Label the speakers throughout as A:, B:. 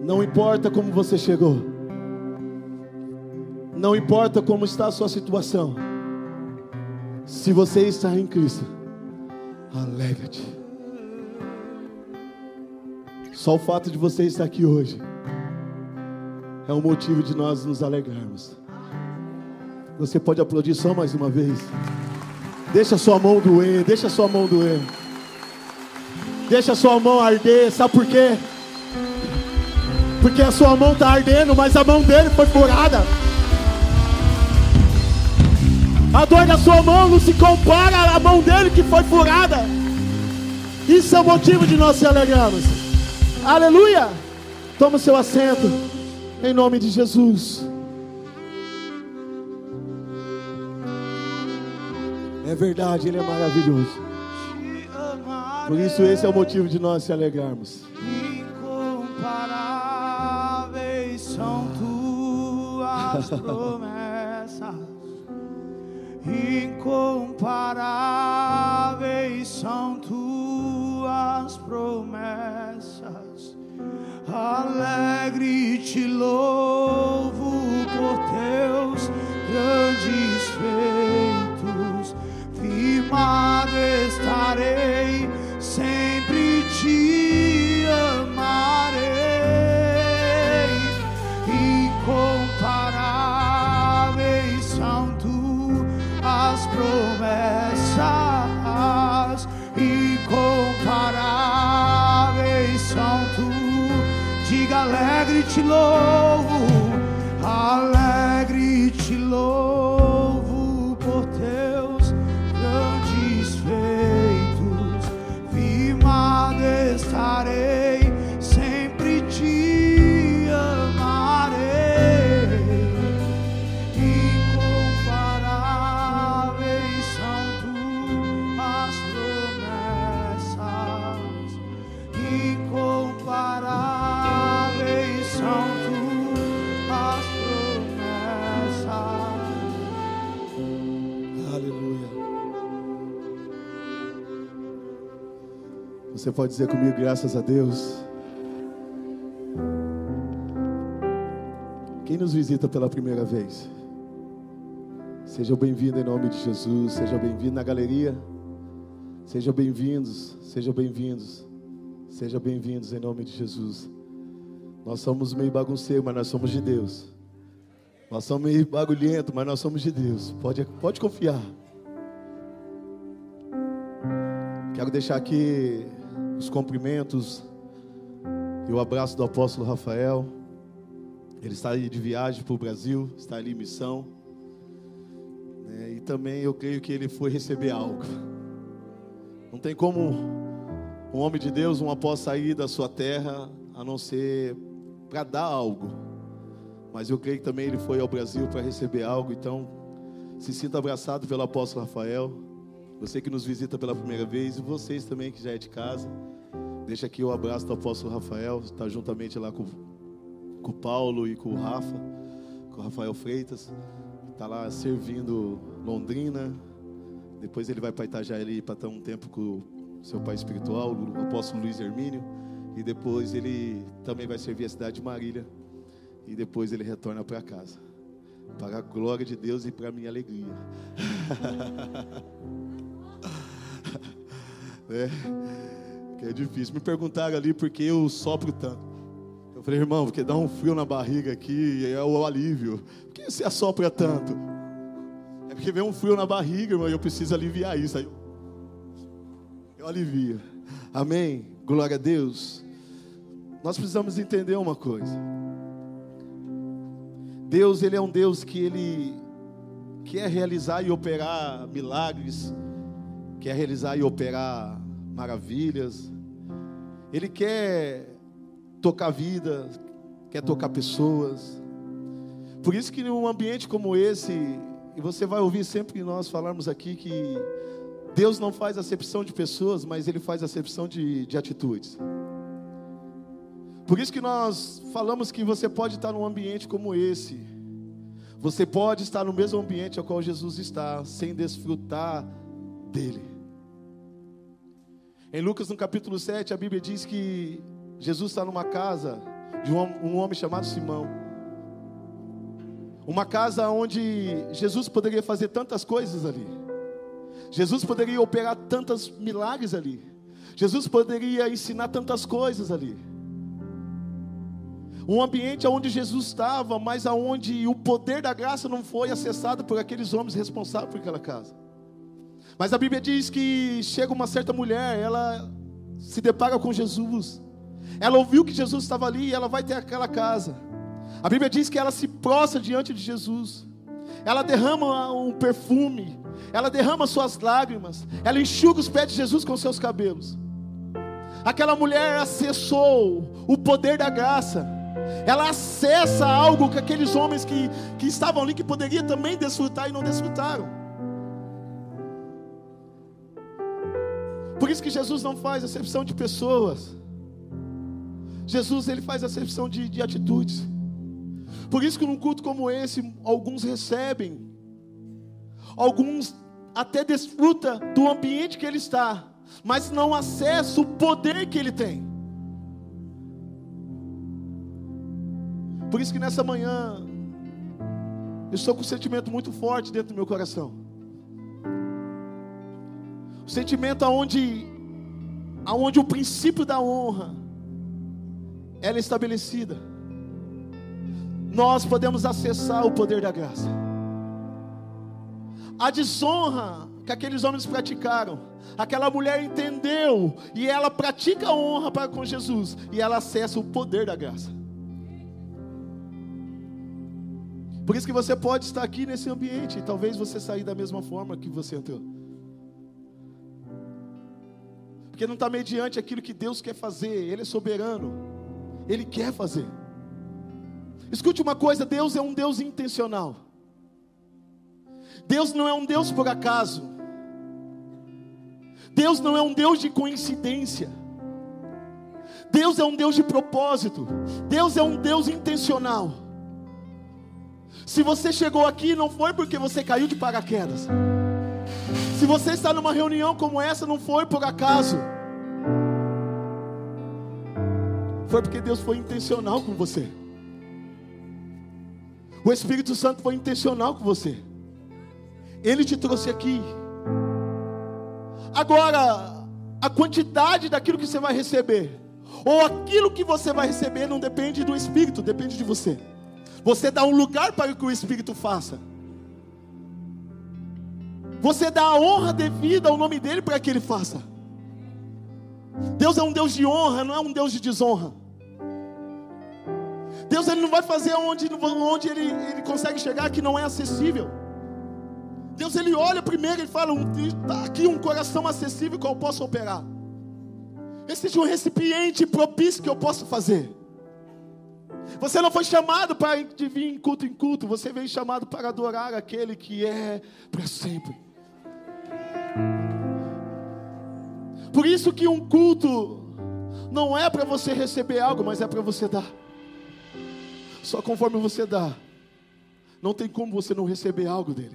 A: Não importa como você chegou, não importa como está a sua situação, se você está em Cristo, alegra-te. Só o fato de você estar aqui hoje é um motivo de nós nos alegrarmos. Você pode aplaudir só mais uma vez. Deixa a sua mão doer, deixa a sua mão doer. Deixa a sua mão arder, sabe por quê? Porque a sua mão está ardendo, mas a mão dele foi furada. A dor da sua mão não se compara à mão dele que foi furada. Isso é o motivo de nós se alegrarmos. Aleluia! Toma seu assento, em nome de Jesus. É verdade, Ele é maravilhoso. Por isso esse é o motivo de nós se alegrarmos.
B: Incomparáveis são tuas promessas. Incomparáveis são tuas promessas. Alegre te louvo por teus grandes feitos. Firmado estarei, sempre te amarei. Incomparáveis são tuas promessas. Incomparáveis são tu. Diga alegre te louvo, alegre te louvo por teus grandes feitos. Firmado estarei, sempre te amarei. Incomparáveis são tuas promessas. Incomparáveis são tuas promessas.
A: Aleluia. Você pode dizer comigo, graças a Deus. Quem nos visita pela primeira vez, seja bem-vindo em nome de Jesus. Seja bem-vindo na galeria. Sejam bem-vindos, sejam bem-vindos. Sejam bem-vindos em nome de Jesus. Nós somos meio bagunceiros, mas nós somos de Deus. Nós somos meio bagulhento, mas nós somos de Deus. Pode confiar. Quero deixar aqui os cumprimentos e o abraço do apóstolo Rafael. Ele está aí de viagem para o Brasil, está ali em missão. E também eu creio que ele foi receber algo. Não tem como um homem de Deus, um apóstolo sair da sua terra, a não ser para dar algo. Mas eu creio que também ele foi ao Brasil para receber algo. Então, se sinta abraçado pelo apóstolo Rafael. Você que nos visita pela primeira vez, e vocês também que já é de casa. Deixa aqui o abraço do apóstolo Rafael. Está juntamente lá com o Paulo e com o Rafa, com o Rafael Freitas. Está lá servindo Londrina. Depois ele vai para Itajaí para estar um tempo com o seu pai espiritual, o apóstolo Luiz Hermínio. E depois ele também vai servir a cidade de Marília. E depois ele retorna para casa, para a glória de Deus e para a minha alegria. Que é difícil. Me perguntaram ali por que eu sopro tanto. Eu falei, irmão, porque dá um frio na barriga aqui, é o alívio. Por que você assopra tanto? É porque vem um frio na barriga, irmão, e eu preciso aliviar isso. Aí eu alivio. Amém? Glória a Deus. Nós precisamos entender uma coisa. Deus, Ele é um Deus que Ele quer realizar e operar milagres, quer realizar e operar maravilhas. Ele quer tocar vida, quer tocar pessoas. Por isso que num ambiente como esse, e você vai ouvir sempre nós falarmos aqui que Deus não faz acepção de pessoas, mas Ele faz acepção de atitudes. Por isso que nós falamos que você pode estar num ambiente como esse. Você pode estar no mesmo ambiente ao qual Jesus está, sem desfrutar dele. Em Lucas, no capítulo 7, a Bíblia diz que Jesus está numa casa de um homem chamado Simão. Uma casa onde Jesus poderia fazer tantas coisas ali. Jesus poderia operar tantos milagres ali. Jesus poderia ensinar tantas coisas ali. Um ambiente onde Jesus estava, mas onde o poder da graça não foi acessado por aqueles homens responsáveis por aquela casa. Mas a Bíblia diz que chega uma certa mulher, ela se depara com Jesus. Ela ouviu que Jesus estava ali e ela vai ter aquela casa. A Bíblia diz que ela se prostra diante de Jesus. Ela derrama um perfume. Ela derrama suas lágrimas. Ela enxuga os pés de Jesus com seus cabelos. Aquela mulher acessou o poder da graça. Ela acessa algo que aqueles homens que estavam ali, que poderiam também desfrutar e não desfrutaram. Por isso que Jesus não faz acepção de pessoas. Jesus, ele faz acepção de atitudes. Por isso que num culto como esse, alguns recebem, alguns até desfrutam do ambiente que ele está, mas não acessam o poder que ele tem. Por isso que nessa manhã, eu estou com um sentimento muito forte dentro do meu coração. O sentimento aonde o princípio da honra, ela é estabelecida. Nós podemos acessar o poder da graça. A desonra que aqueles homens praticaram, aquela mulher entendeu, e ela pratica a honra para com Jesus, e ela acessa o poder da graça. Por isso que você pode estar aqui nesse ambiente, e talvez você sair da mesma forma que você entrou. Porque não está mediante aquilo que Deus quer fazer. Ele é soberano, Ele quer fazer. Escute uma coisa, Deus é um Deus intencional. Deus não é um Deus por acaso. Deus não é um Deus de coincidência. Deus é um Deus de propósito. Deus é um Deus intencional. Se você chegou aqui, não foi porque você caiu de paraquedas. Se você está numa reunião como essa, não foi por acaso. Foi porque Deus foi intencional com você. O Espírito Santo foi intencional com você. Ele te trouxe aqui. Agora, a quantidade daquilo que você vai receber, ou aquilo que você vai receber, não depende do Espírito, depende de você. Você dá um lugar para que o Espírito faça. Você dá a honra devida ao nome dele para que ele faça. Deus é um Deus de honra, não é um Deus de desonra. Deus, ele não vai fazer onde ele consegue chegar, que não é acessível. Deus, ele olha primeiro e fala, está aqui um coração acessível que eu posso operar. Esse é um recipiente propício que eu posso fazer. Você não foi chamado para vir em culto, você veio chamado para adorar aquele que é para sempre. Por isso que um culto não é para você receber algo, mas é para você dar. Só conforme você dá, não tem como você não receber algo dele.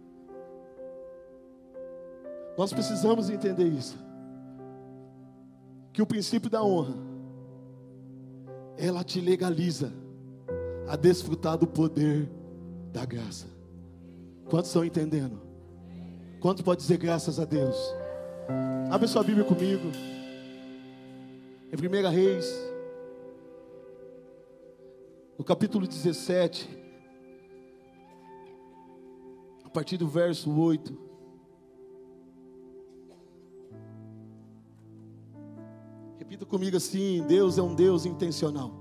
A: Nós precisamos entender isso. Que o princípio da honra, ela te legaliza a desfrutar do poder da graça. Quantos estão entendendo? Quantos pode dizer graças a Deus? Abre sua Bíblia comigo. Em 1 Reis, no capítulo 17, a partir do verso 8. Repita comigo assim: Deus é um Deus intencional.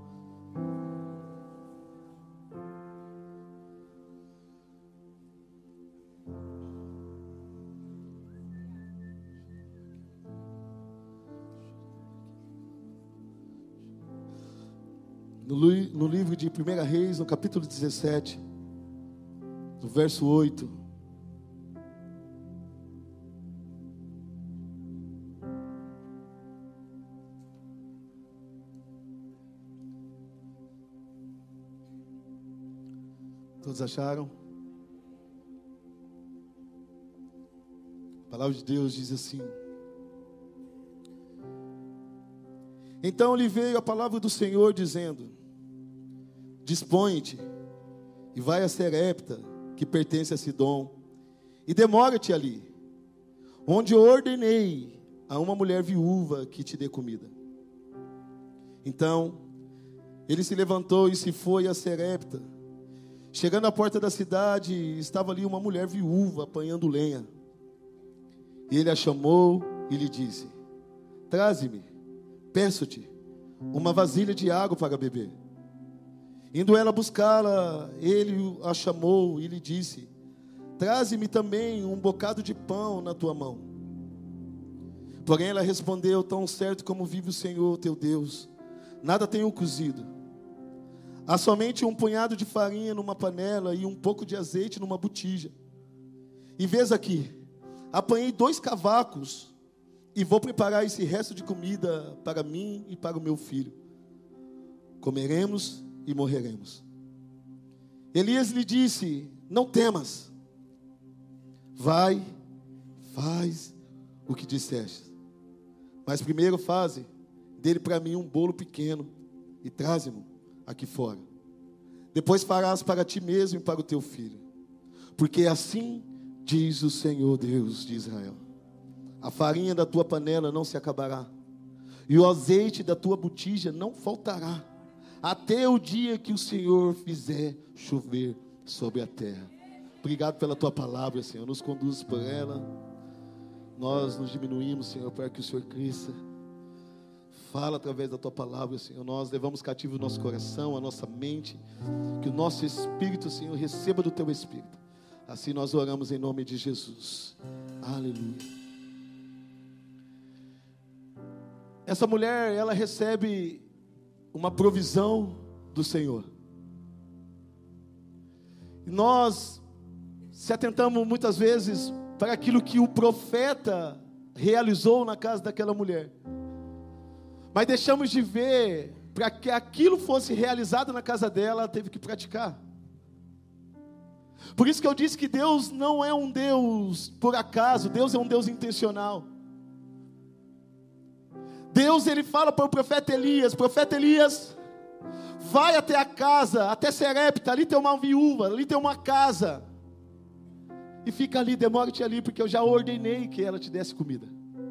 A: No livro de 1 Reis, no capítulo 17, no verso 8. Todos acharam? A palavra de Deus diz assim: então lhe veio a palavra do Senhor dizendo: dispõe-te e vai a Serepta, que pertence a Sidom, e demora-te ali, onde eu ordenei a uma mulher viúva que te dê comida. Então ele se levantou e se foi a Serepta. Chegando à porta da cidade, estava ali uma mulher viúva apanhando lenha. E ele a chamou e lhe disse: traze-me, peço-te, uma vasilha de água para beber. Indo ela buscá-la, ele a chamou e lhe disse: traze-me também um bocado de pão na tua mão. Porém ela respondeu: tão certo como vive o Senhor teu Deus, nada tenho cozido. Há somente um punhado de farinha numa panela e um pouco de azeite numa botija. E vês aqui, apanhei 2 cavacos e vou preparar esse resto de comida para mim e para o meu filho. Comeremos e morreremos. Elias lhe disse: não temas, vai, faz o que disseste. Mas primeiro faze dele para mim um bolo pequeno e traze-mo aqui fora. Depois farás para ti mesmo e para o teu filho. Porque assim diz o Senhor Deus de Israel: a farinha da tua panela não se acabará, e o azeite da tua botija não faltará, até o dia que o Senhor fizer chover sobre a terra. Obrigado pela tua palavra, Senhor. Nos conduz por ela. Nós nos diminuímos, Senhor, para que o Senhor cresça. Fala através da tua palavra, Senhor. Nós levamos cativo o nosso coração, a nossa mente. Que o nosso espírito, Senhor, receba do teu espírito. Assim nós oramos em nome de Jesus. Aleluia. Essa mulher, ela recebe uma provisão do Senhor. E nós se atentamos muitas vezes para aquilo que o profeta realizou na casa daquela mulher. Mas deixamos de ver, para que aquilo fosse realizado na casa dela, ela teve que praticar. Por isso que eu disse que Deus não é um Deus por acaso, Deus é um Deus intencional. Deus, ele fala para o profeta Elias: vai até a casa, até Serepta, ali tem uma viúva, ali tem uma casa, e fica ali, demora-te ali, porque eu já ordenei que ela te desse comida.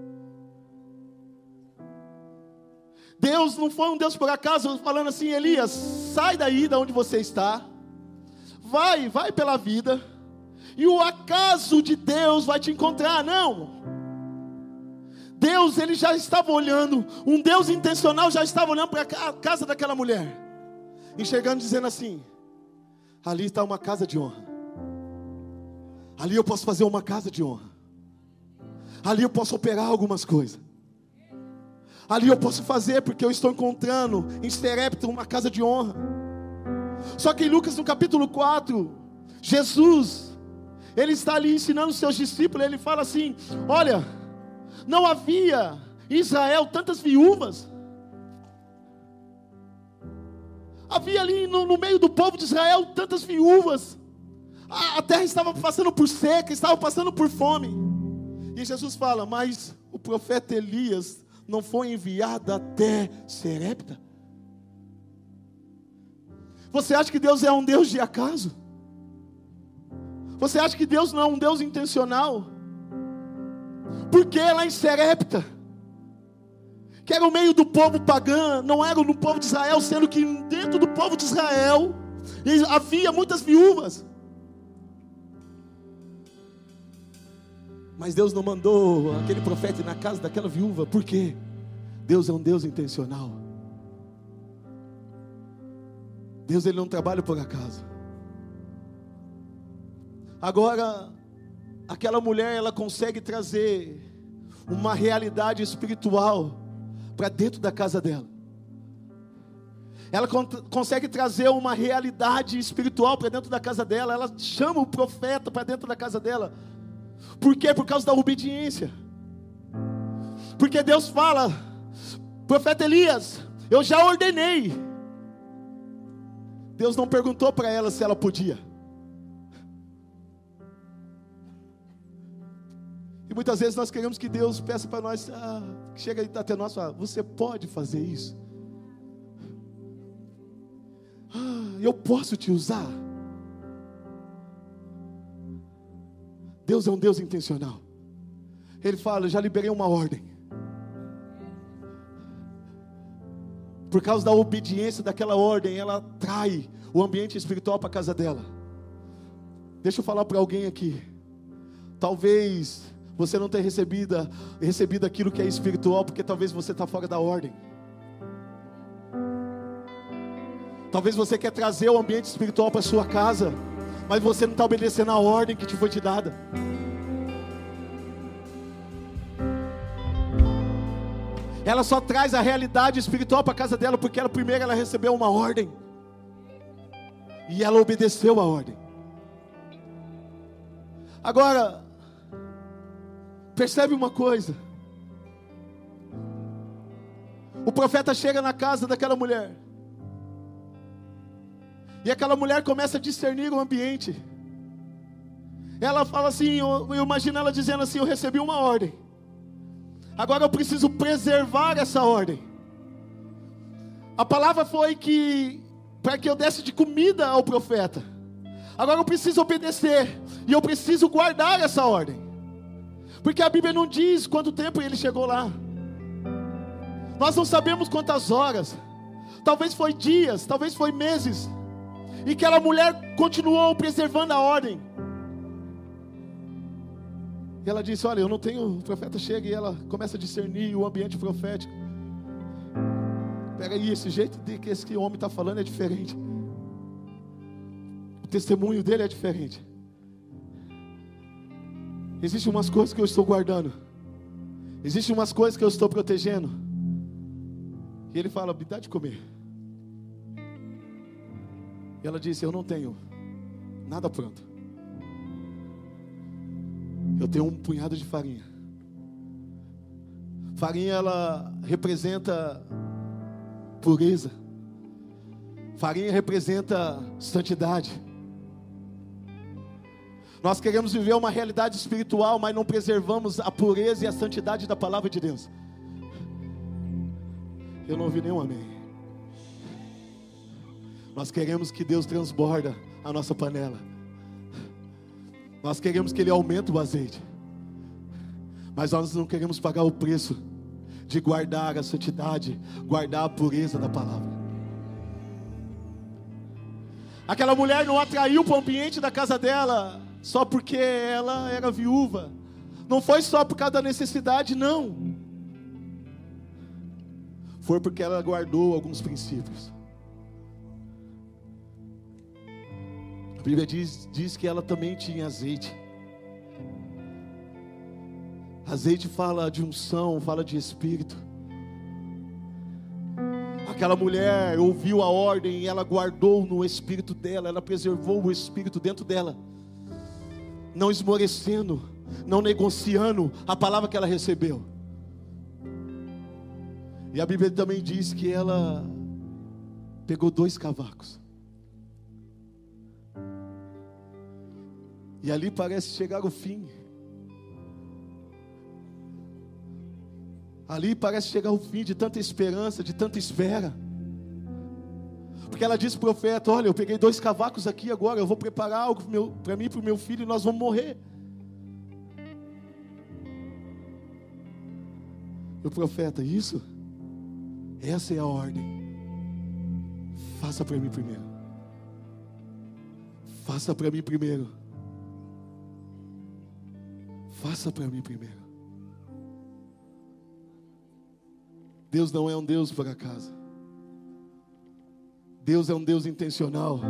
A: Deus não foi um Deus por acaso, falando assim: Elias, sai daí de onde você está, vai pela vida, e o acaso de Deus vai te encontrar. Não, Deus, ele já estava olhando, um Deus intencional já estava olhando para a casa daquela mulher, enxergando, dizendo assim: ali está uma casa de honra, ali eu posso fazer uma casa de honra, ali eu posso operar algumas coisas, ali eu posso fazer, porque eu estou encontrando em Serepta uma casa de honra. Só que em Lucas, no capítulo 4, Jesus, ele está ali ensinando os seus discípulos. Ele fala assim: olha, não havia em Israel tantas viúvas. Havia ali no meio do povo de Israel tantas viúvas. A terra estava passando por seca, estava passando por fome. E Jesus fala: mas o profeta Elias não foi enviado até Serepta? Você acha que Deus é um Deus de acaso? Você acha que Deus não é um Deus intencional? Porque lá em Serepta, que era o meio do povo pagão, não era no povo de Israel, sendo que dentro do povo de Israel havia muitas viúvas. Mas Deus não mandou aquele profeta ir na casa daquela viúva. Por quê? Deus é um Deus intencional. Deus, ele não trabalha por acaso. Agora, aquela mulher, ela consegue trazer uma realidade espiritual para dentro da casa dela. Ela consegue trazer uma realidade espiritual para dentro da casa dela. Ela chama o profeta para dentro da casa dela. Por quê? Por causa da obediência. Porque Deus fala: profeta Elias, eu já ordenei. Deus não perguntou para ela se ela podia. E muitas vezes nós queremos que Deus peça para nós, que chega até nós e fala: você pode fazer isso? eu posso te usar. Deus é um Deus intencional. Ele fala, eu já liberei uma ordem. Por causa da obediência daquela ordem, ela atrai o ambiente espiritual para a casa dela. Deixa eu falar para alguém aqui. Talvez você não tenha recebido aquilo que é espiritual, porque talvez você está fora da ordem. Talvez você quer trazer o ambiente espiritual para a sua casa, mas você não está obedecendo a ordem que te foi te dada. Ela só traz a realidade espiritual para a casa dela porque primeiro ela recebeu uma ordem. E ela obedeceu a ordem. Agora, percebe uma coisa. O profeta chega na casa daquela mulher. E aquela mulher começa a discernir o ambiente. Ela fala assim, eu imagino ela dizendo assim, eu recebi uma ordem. Agora eu preciso preservar essa ordem. A palavra foi que para que eu desse de comida ao profeta. Agora eu preciso obedecer. E eu preciso guardar essa ordem. Porque a Bíblia não diz quanto tempo ele chegou lá. Nós não sabemos quantas horas. Talvez foi dias, talvez foi meses. E aquela mulher continuou preservando a ordem. E ela disse, olha, eu não tenho... O profeta chega e ela começa a discernir o ambiente profético. Pega aí, esse jeito de que esse homem está falando é diferente. O testemunho dele é diferente. Existem umas coisas que eu estou guardando. Existem umas coisas que eu estou protegendo. E ele fala, me dá de comer. E ela disse, eu não tenho nada pronto. Eu tenho um punhado de farinha. Farinha, ela representa pureza. Farinha representa santidade. Nós queremos viver uma realidade espiritual, mas não preservamos a pureza e a santidade da palavra de Deus. Eu não ouvi nenhum amém. Nós queremos que Deus transborda a nossa panela. Nós queremos que Ele aumente o azeite. Mas nós não queremos pagar o preço de guardar a santidade, guardar a pureza da palavra. Aquela mulher não atraiu para o ambiente da casa dela só porque ela era viúva. Não foi só por causa da necessidade, não. Foi porque ela guardou alguns princípios. A Bíblia diz que ela também tinha azeite. Azeite fala de unção, fala de espírito. Aquela mulher ouviu a ordem e ela guardou no espírito dela. Ela preservou o espírito dentro dela. Não esmorecendo, não negociando a palavra que ela recebeu. E a Bíblia também diz que ela pegou 2 cavacos. E ali parece chegar o fim. Ali parece chegar o fim de tanta esperança, de tanta espera. Porque ela disse para o profeta, olha, eu peguei 2 cavacos aqui agora, eu vou preparar algo para mim e para o meu filho e nós vamos morrer. E o profeta, isso? Essa é a ordem. Faça para mim primeiro. Faça para mim primeiro. Faça para mim primeiro. Deus não é um Deus por acaso. Deus é um Deus intencional.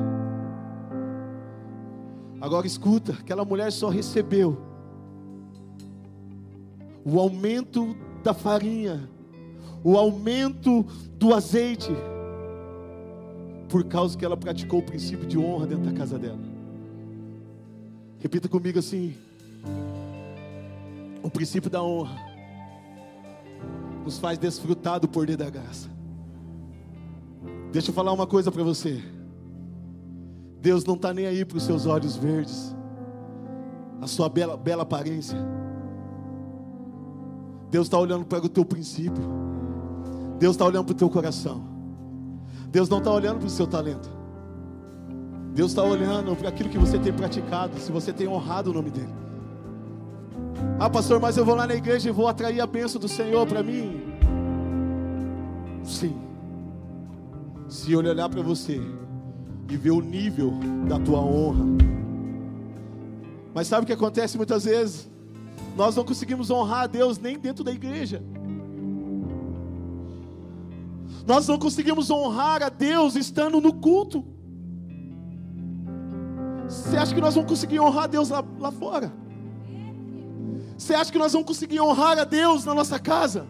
A: Agora escuta, aquela mulher só recebeu o aumento da farinha, o aumento do azeite, por causa que ela praticou o princípio de honra dentro da casa dela. Repita comigo assim: o princípio da honra nos faz desfrutar do poder da graça. Deixa eu falar uma coisa para você. Deus não está nem aí para os seus olhos verdes, a sua bela aparência. Deus está olhando para o teu princípio. Deus está olhando para o teu coração. Deus não está olhando para o seu talento. Deus está olhando para aquilo que você tem praticado, se você tem honrado o nome dEle. Ah, pastor, mas eu vou lá na igreja e vou atrair a bênção do Senhor para mim. Sim. Se Ele olhar para você e ver o nível da tua honra. Mas sabe o que acontece muitas vezes? Nós não conseguimos honrar a Deus nem dentro da igreja. Nós não conseguimos honrar a Deus estando no culto. Você acha que nós vamos conseguir honrar a Deus lá fora? Você acha que nós vamos conseguir honrar a Deus na nossa casa?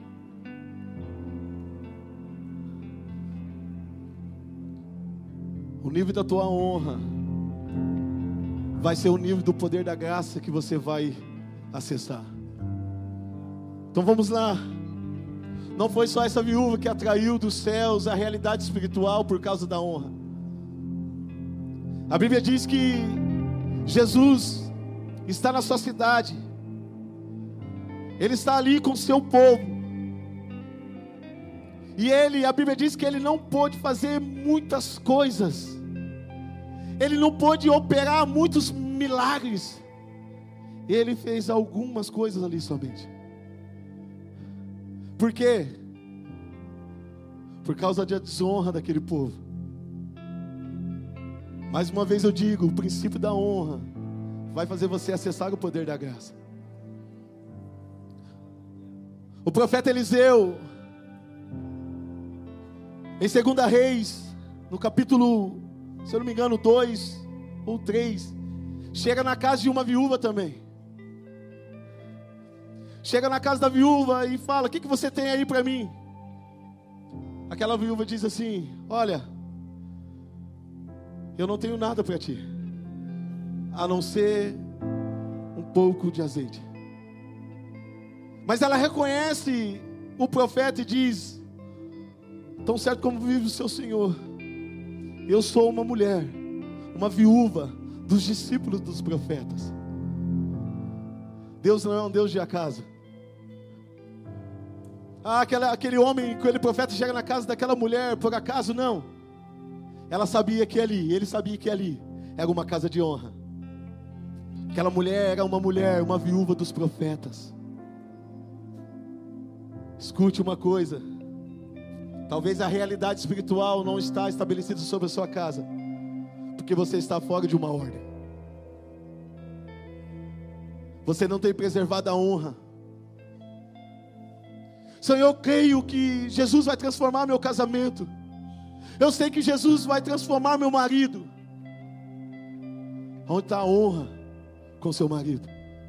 A: O nível da tua honra vai ser o nível do poder da graça que você vai acessar. Então vamos lá. Não foi só essa viúva que atraiu dos céus a realidade espiritual por causa da honra. A Bíblia diz que Jesus está na sua cidade. Ele está ali com o seu povo. E a Bíblia diz que ele não pôde fazer muitas coisas. Ele não pôde operar muitos milagres. Ele fez algumas coisas ali somente. Por quê? Por causa da desonra daquele povo. Mais uma vez eu digo, o princípio da honra vai fazer você acessar o poder da graça. O profeta Eliseu, em 2 Reis, no capítulo, se eu não me engano, 2 ou 3, chega na casa de uma viúva também. Chega na casa da viúva e fala: o que você tem aí para mim? Aquela viúva diz assim: olha, eu não tenho nada para ti, a não ser um pouco de azeite. Mas ela reconhece o profeta e diz: tão certo como vive o seu Senhor, eu sou uma mulher, uma viúva dos discípulos dos profetas. Deus não é um Deus de acaso. Aquele homem, aquele profeta chega na casa daquela mulher por acaso? Não. Ela sabia que ali, ele sabia que ali era uma casa de honra. Aquela mulher era uma mulher, uma viúva dos profetas. Escute uma coisa. Talvez a realidade espiritual não está estabelecida sobre a sua casa, porque você está fora de uma ordem. Você não tem preservado a honra. Senhor, eu creio que Jesus vai transformar meu casamento. Eu sei que Jesus vai transformar meu marido. Onde está a honra com seu marido?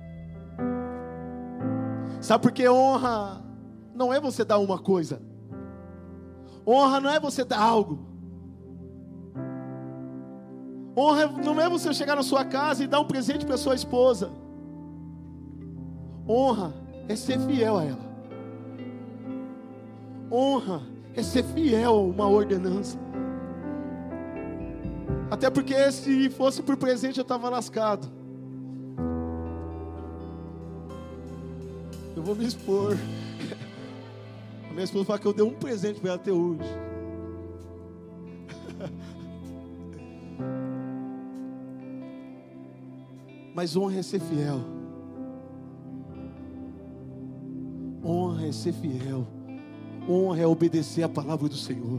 A: Sabe por que honra não é você dar uma coisa? Honra não é você dar algo. Honra não é você chegar na sua casa e dar um presente para sua esposa. Honra é ser fiel a ela. Honra é ser fiel a uma ordenança. Até porque se fosse por presente eu estava lascado. Eu vou me expor. A minha esposa fala que eu dei um presente para ela até hoje. Mas honra é ser fiel. Honra é ser fiel. Honra é obedecer a palavra do Senhor.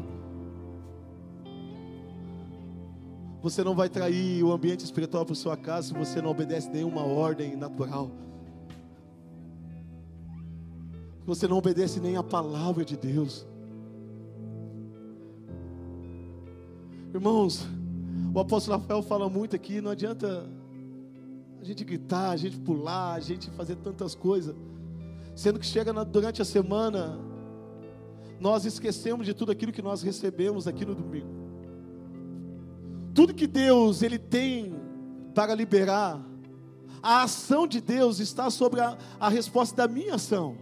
A: Você não vai trair o ambiente espiritual para sua casa se você não obedece nenhuma ordem natural. Você não obedece nem a palavra de Deus. Irmãos, o apóstolo Rafael fala muito aqui. Não adianta a gente gritar, a gente pular, a gente fazer tantas coisas, sendo que chega durante a semana, nós esquecemos de tudo aquilo que nós recebemos aqui no domingo. Tudo que Deus Ele tem para liberar, a ação de Deus está sobre a resposta da minha ação.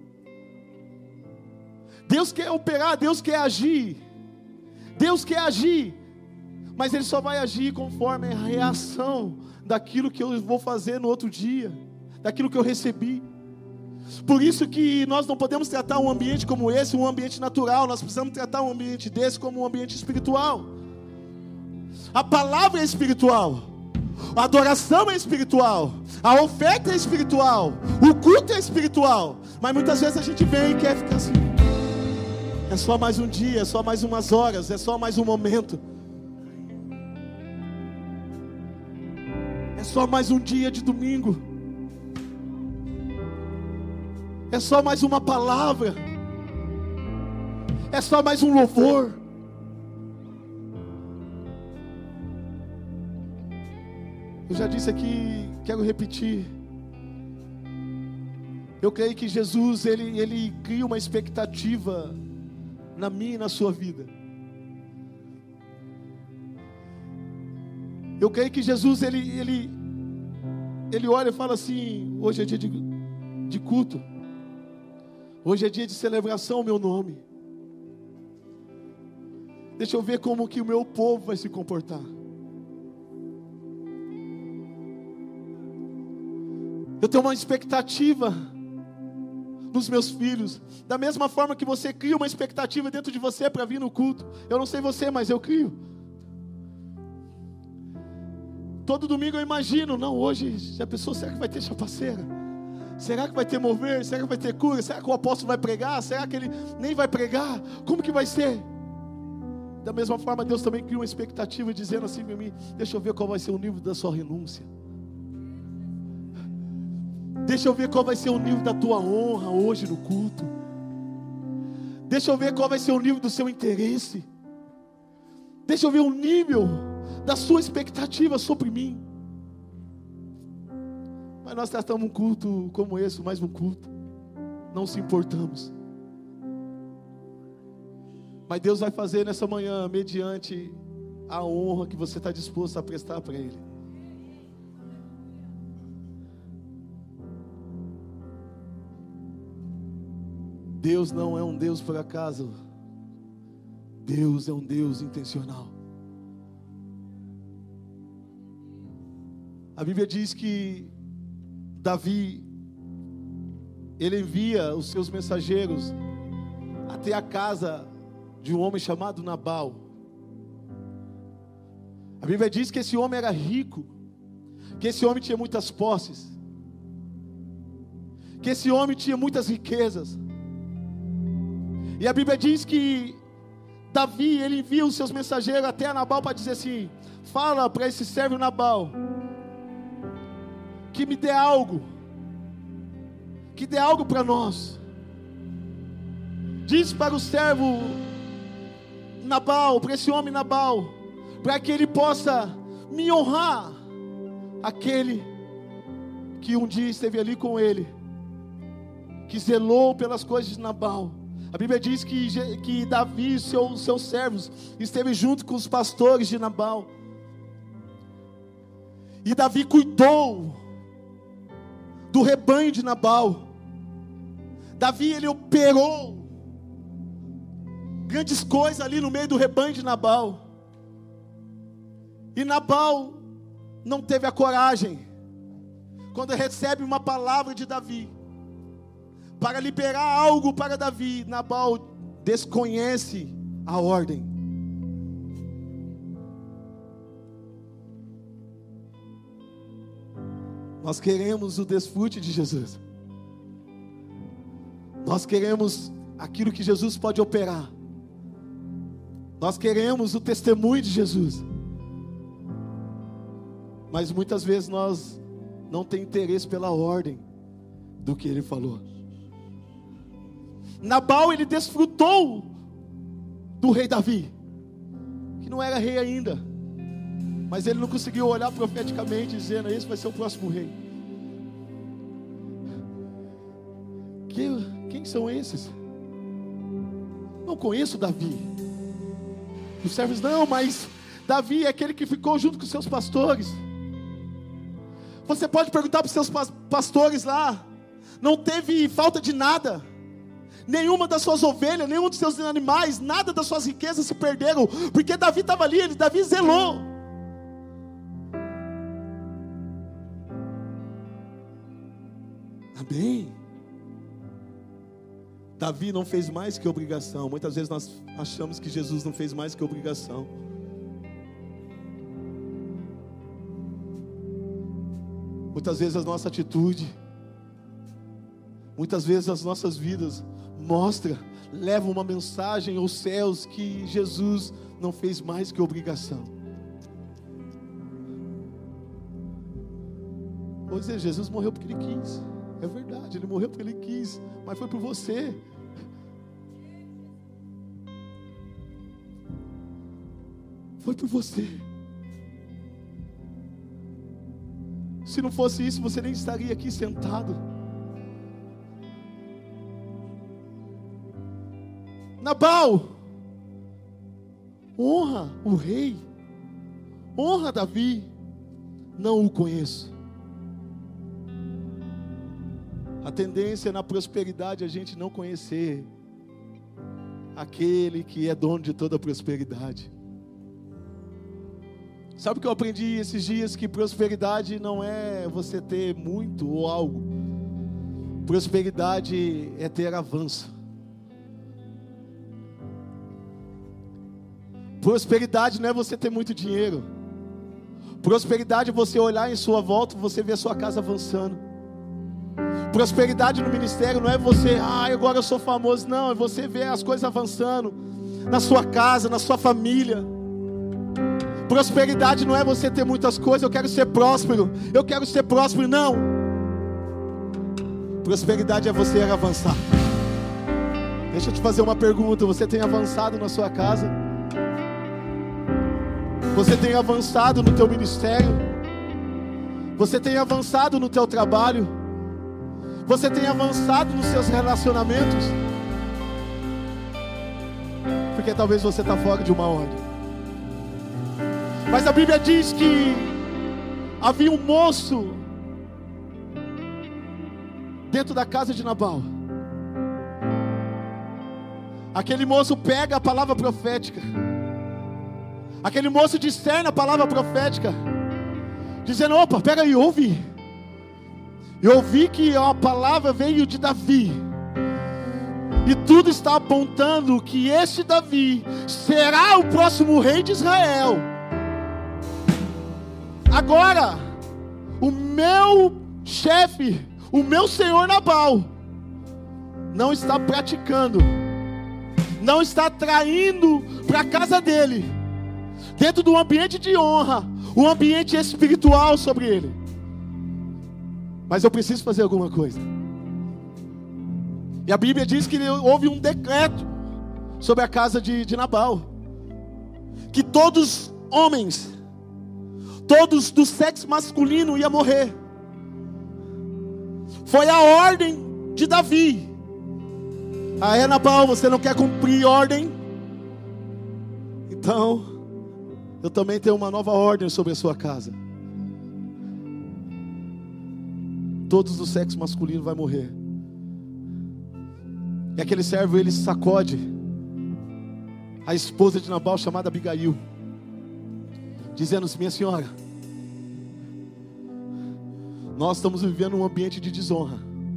A: Deus quer operar, Deus quer agir. Deus quer agir, mas Ele só vai agir conforme a reação daquilo que eu vou fazer no outro dia, daquilo que eu recebi. Por isso que nós não podemos tratar um ambiente como esse, um ambiente natural. Nós precisamos tratar um ambiente desse como um ambiente espiritual. A palavra é espiritual. A adoração é espiritual. A oferta é espiritual. O culto é espiritual. Mas muitas vezes a gente vem e quer ficar assim. É só mais um dia, é só mais umas horas, é só mais um momento. É só mais um dia de domingo. É só mais uma palavra. É só mais um louvor. Eu já disse aqui, quero repetir. Eu creio que Jesus, ele cria uma expectativa na minha e na sua vida. Eu creio que Jesus, ele olha e fala assim: hoje é dia de culto. Hoje é dia de celebração ao meu nome. Deixa eu ver como que o meu povo vai se comportar. Eu tenho uma expectativa nos meus filhos, da mesma forma que você cria uma expectativa dentro de você para vir no culto. Eu não sei você, mas eu crio. Todo domingo eu imagino, não, hoje já pensou, será que vai ter chapaceira? Será que vai ter mover? Será que vai ter cura? Será que o apóstolo vai pregar? Será que ele nem vai pregar? Como que vai ser? Da mesma forma, Deus também cria uma expectativa dizendo assim para mim: deixa eu ver qual vai ser o nível da sua renúncia. Deixa eu ver qual vai ser o nível da tua honra hoje no culto. Deixa eu ver qual vai ser o nível do seu interesse. Deixa eu ver o nível da sua expectativa sobre mim. Mas nós tratamos um culto como esse, mais um culto. Não se importamos. Mas Deus vai fazer nessa manhã, mediante a honra que você está disposto a prestar para Ele. Deus não é um Deus por acaso. Deus é um Deus intencional. A Bíblia diz que Davi, ele envia os seus mensageiros até a casa de um homem chamado Nabal. A Bíblia diz que esse homem era rico, que esse homem tinha muitas posses, que esse homem tinha muitas riquezas. E a Bíblia diz que Davi, ele envia os seus mensageiros até Nabal para dizer assim: fala para esse servo Nabal que me dê algo, que dê algo para nós. Diz para o servo Nabal, para esse homem Nabal, para que ele possa me honrar, aquele que um dia esteve ali com ele, que zelou pelas coisas de Nabal. A Bíblia diz que Davi e seus servos esteve junto com os pastores de Nabal. E Davi cuidou do rebanho de Nabal. Davi, ele operou grandes coisas ali no meio do rebanho de Nabal. E Nabal não teve a coragem, quando recebe uma palavra de Davi, para liberar algo para Davi. Nabal desconhece a ordem. Nós queremos o desfrute de Jesus. Nós queremos aquilo que Jesus pode operar. Nós queremos o testemunho de Jesus. Mas muitas vezes nós não temos interesse pela ordem do que Ele falou. Nabal, ele desfrutou do rei Davi, que não era rei ainda, mas ele não conseguiu olhar profeticamente dizendo: esse vai ser o próximo rei. Quem são esses? Não conheço Davi. Os servos: não, mas Davi é aquele que ficou junto com os seus pastores. Você pode perguntar para os seus pastores lá, não teve falta de nada. Nenhuma das suas ovelhas, nenhum dos seus animais, nada das suas riquezas se perderam, porque Davi estava ali, Davi zelou. Amém? Davi não fez mais que obrigação. Muitas vezes nós achamos que Jesus não fez mais que obrigação. Muitas vezes a nossa atitude, muitas vezes as nossas vidas levam uma mensagem aos céus que Jesus não fez mais que obrigação. Vou dizer, Jesus morreu porque Ele quis. É verdade, Ele morreu porque Ele quis, mas foi por você. Foi por você. Se não fosse isso, você nem estaria aqui sentado. Nabal honra o rei, honra Davi. Não o conheço. A tendência na prosperidade é a gente não conhecer aquele que é dono de toda a prosperidade. Sabe o que eu aprendi esses dias? Que prosperidade não é você ter muito ou algo. Prosperidade é ter avanço. Prosperidade não é você ter muito dinheiro. Prosperidade é você olhar em sua volta e você ver a sua casa avançando. Prosperidade no ministério não é você, agora eu sou famoso. Não, é você ver as coisas avançando na sua casa, na sua família. Prosperidade não é você ter muitas coisas, eu quero ser próspero, não. Prosperidade é você avançar. Deixa eu te fazer uma pergunta, você tem avançado na sua casa? Você tem avançado no teu ministério? Você tem avançado no teu trabalho? Você tem avançado nos seus relacionamentos? Porque talvez você está fora de uma ordem. Mas a Bíblia diz que havia um moço dentro da casa de Nabal. Aquele moço pega a palavra profética. Aquele moço discerne a palavra profética, dizendo: opa, pega aí, ouve. Eu ouvi que a palavra veio de Davi, e tudo está apontando que este Davi será o próximo rei de Israel. Agora, o meu chefe, o meu senhor Nabal, não está praticando, não está traindo para a casa dele, dentro do ambiente de honra, o ambiente espiritual sobre ele. Mas eu preciso fazer alguma coisa. E a Bíblia diz que houve um decreto sobre a casa de Nabal, que todos os homens, todos do sexo masculino iam morrer. Foi a ordem de Davi. Nabal, você não quer cumprir ordem? Então, eu também tenho uma nova ordem sobre a sua casa. Todos do sexo masculino vai morrer. E aquele servo, ele sacode a esposa de Nabal, chamada Abigail, dizendo assim: minha senhora, nós estamos vivendo um ambiente de desonra,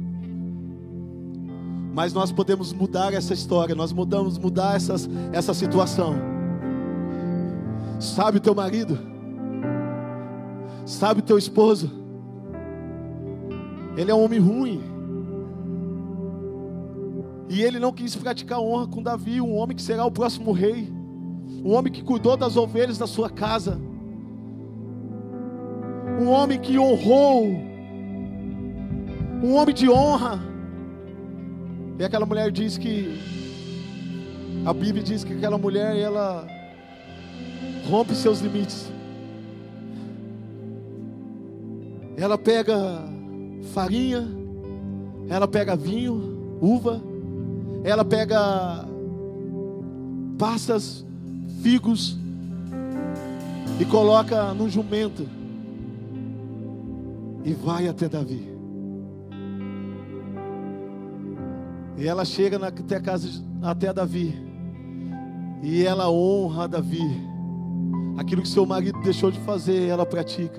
A: mas nós podemos mudar essa história, nós podemos mudar essa situação. Sabe o teu marido? Sabe o teu esposo? Ele é um homem ruim, e ele não quis praticar honra com Davi, um homem que será o próximo rei, um homem que cuidou das ovelhas da sua casa, um homem que honrou, um homem de honra. E aquela mulher diz que, a Bíblia diz que aquela mulher, ela rompe seus limites. Ela pega farinha, ela pega vinho, uva, ela pega passas, figos, e coloca num jumento e vai até Davi. E ela chega até a casa, até Davi, e ela honra Davi. Aquilo que seu marido deixou de fazer, ela pratica.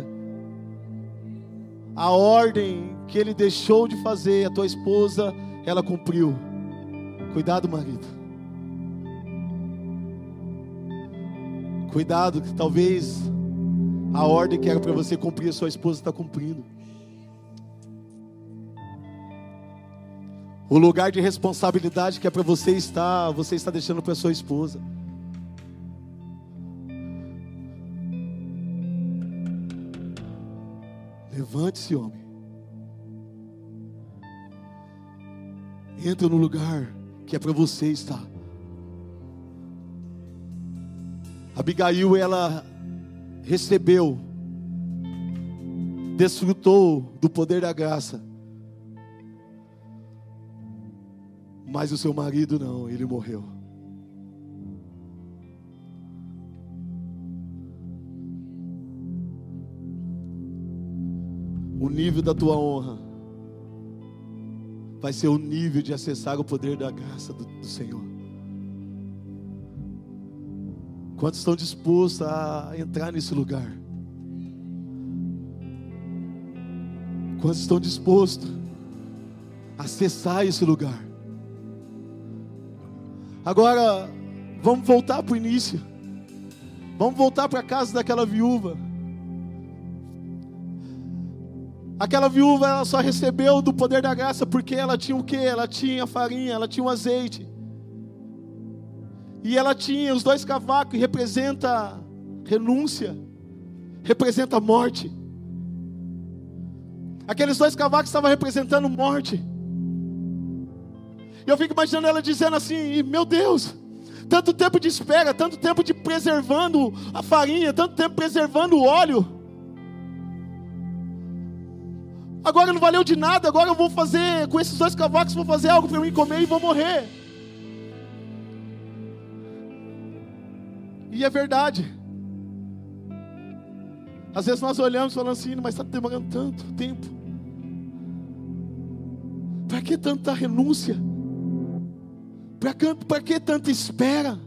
A: A ordem que ele deixou de fazer, a tua esposa, ela cumpriu. Cuidado, marido. Cuidado, que talvez a ordem que era para você cumprir, a sua esposa está cumprindo. O lugar de responsabilidade que é para você está deixando para sua esposa. Levante-se, homem. Entra no lugar que é para você estar. Abigail, ela recebeu, desfrutou do poder da graça. Mas o seu marido não, ele morreu. O nível da tua honra vai ser o nível de acessar o poder da graça do Senhor. Quantos estão dispostos a entrar nesse lugar? Quantos estão dispostos a acessar esse lugar? Agora, vamos voltar para o início. Vamos voltar para a casa daquela viúva. Aquela viúva, ela só recebeu do poder da graça porque ela tinha o quê? Ela tinha farinha, ela tinha o azeite. E ela tinha os 2 cavacos, que representa renúncia, representa morte. Aqueles 2 cavacos estavam representando morte. E eu fico imaginando ela dizendo assim: meu Deus, tanto tempo de espera, tanto tempo de preservando a farinha, tanto tempo preservando o óleo. Agora não valeu de nada, agora eu vou fazer, com esses 2 cavacos, vou fazer algo para mim comer e vou morrer. E é verdade. Às vezes nós olhamos e falamos assim: mas está demorando tanto tempo. Para que tanta renúncia? Para que tanta espera?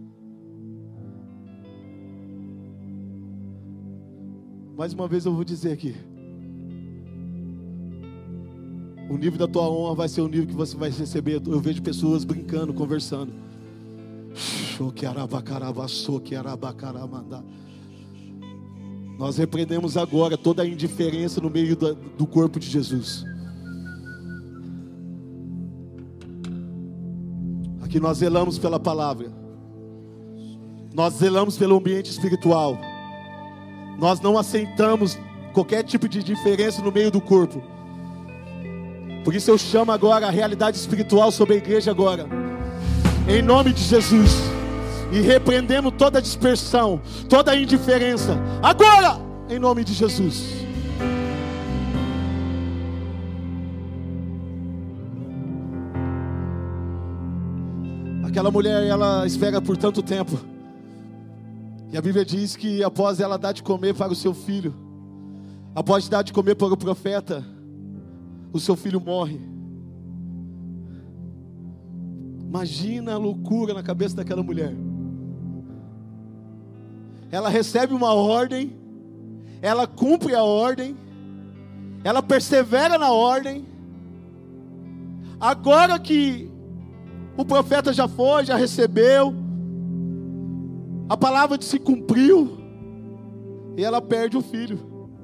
A: Mais uma vez eu vou dizer aqui: o nível da tua honra vai ser o nível que você vai receber. Eu vejo pessoas brincando, conversando. Nós repreendemos agora toda a indiferença no meio do corpo de Jesus. Aqui nós zelamos pela palavra. Nós zelamos pelo ambiente espiritual. Nós não aceitamos qualquer tipo de diferença no meio do corpo. Por isso eu chamo agora a realidade espiritual sobre a igreja agora, em nome de Jesus. E repreendemos toda a dispersão, toda a indiferença, agora, em nome de Jesus. Aquela mulher, ela espera por tanto tempo. E a Bíblia diz que após ela dar de comer para o seu filho, após dar de comer para o profeta, o seu filho morre. Imagina a loucura na cabeça daquela mulher. Ela recebe uma ordem, ela cumpre a ordem, ela persevera na ordem. Agora que o profeta já foi, já recebeu, a palavra se cumpriu, e ela perde o filho.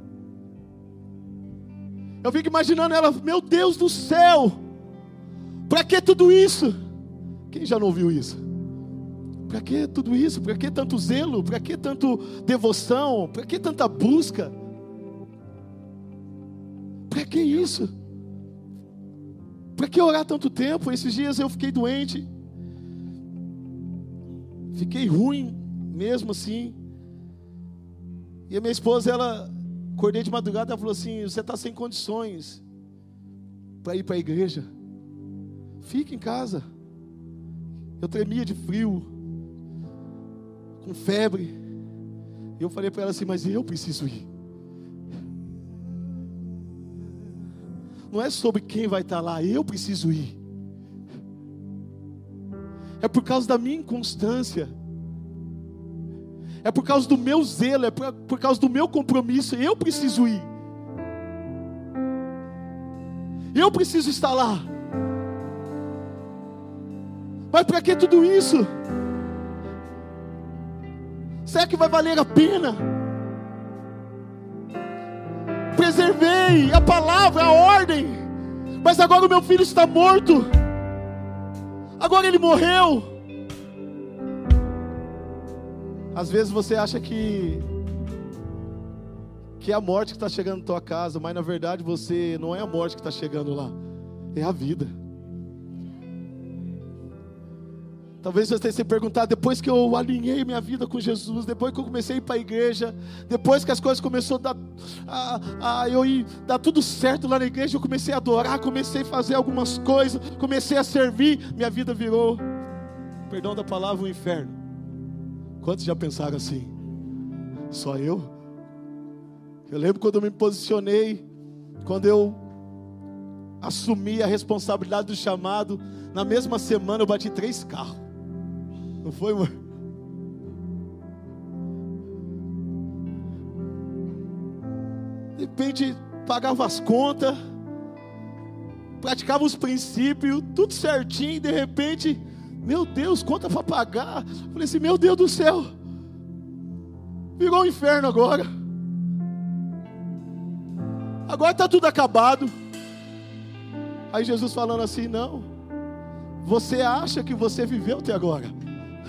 A: Eu fico imaginando ela: meu Deus do céu, para que tudo isso? Quem já não ouviu isso? Para que tudo isso? Para que tanto zelo? Para que tanto devoção? Para que tanta busca? Para que isso? Para que orar tanto tempo? Esses dias eu fiquei doente. Fiquei ruim mesmo assim. E a minha esposa, acordei de madrugada, ela falou assim: você está sem condições para ir para a igreja. Fique em casa. Eu tremia de frio, com febre. E eu falei para ela assim: mas eu preciso ir. Não é sobre quem vai estar lá, eu preciso ir. É por causa da minha inconstância, é por causa do meu zelo, é por causa do meu compromisso. Eu preciso ir. Eu preciso estar lá. Mas para que tudo isso? Será que vai valer a pena? Preservei a palavra, a ordem, Mas agora o meu filho está morto. Agora ele morreu. Às vezes você acha que é a morte que está chegando na tua casa, mas na verdade você não é a morte que está chegando lá, é a vida. Talvez você tenha se perguntado, depois que eu alinhei minha vida com Jesus, depois que eu comecei a ir para a igreja, depois que as coisas começaram a dar tudo certo lá na igreja, eu comecei a adorar, comecei a fazer algumas coisas, comecei a servir, minha vida virou, perdão da palavra, um inferno. Quantos já pensaram assim? Só eu? Eu lembro quando eu me posicionei, quando eu assumi a responsabilidade do chamado, na mesma semana eu bati 3 carros. Não foi, amor? De repente, pagava as contas, praticava os princípios, tudo certinho, de repente, meu Deus, conta para pagar. Falei assim, meu Deus do céu, virou um inferno agora. Agora está tudo acabado. Aí Jesus falando assim, não, você acha que você viveu até agora.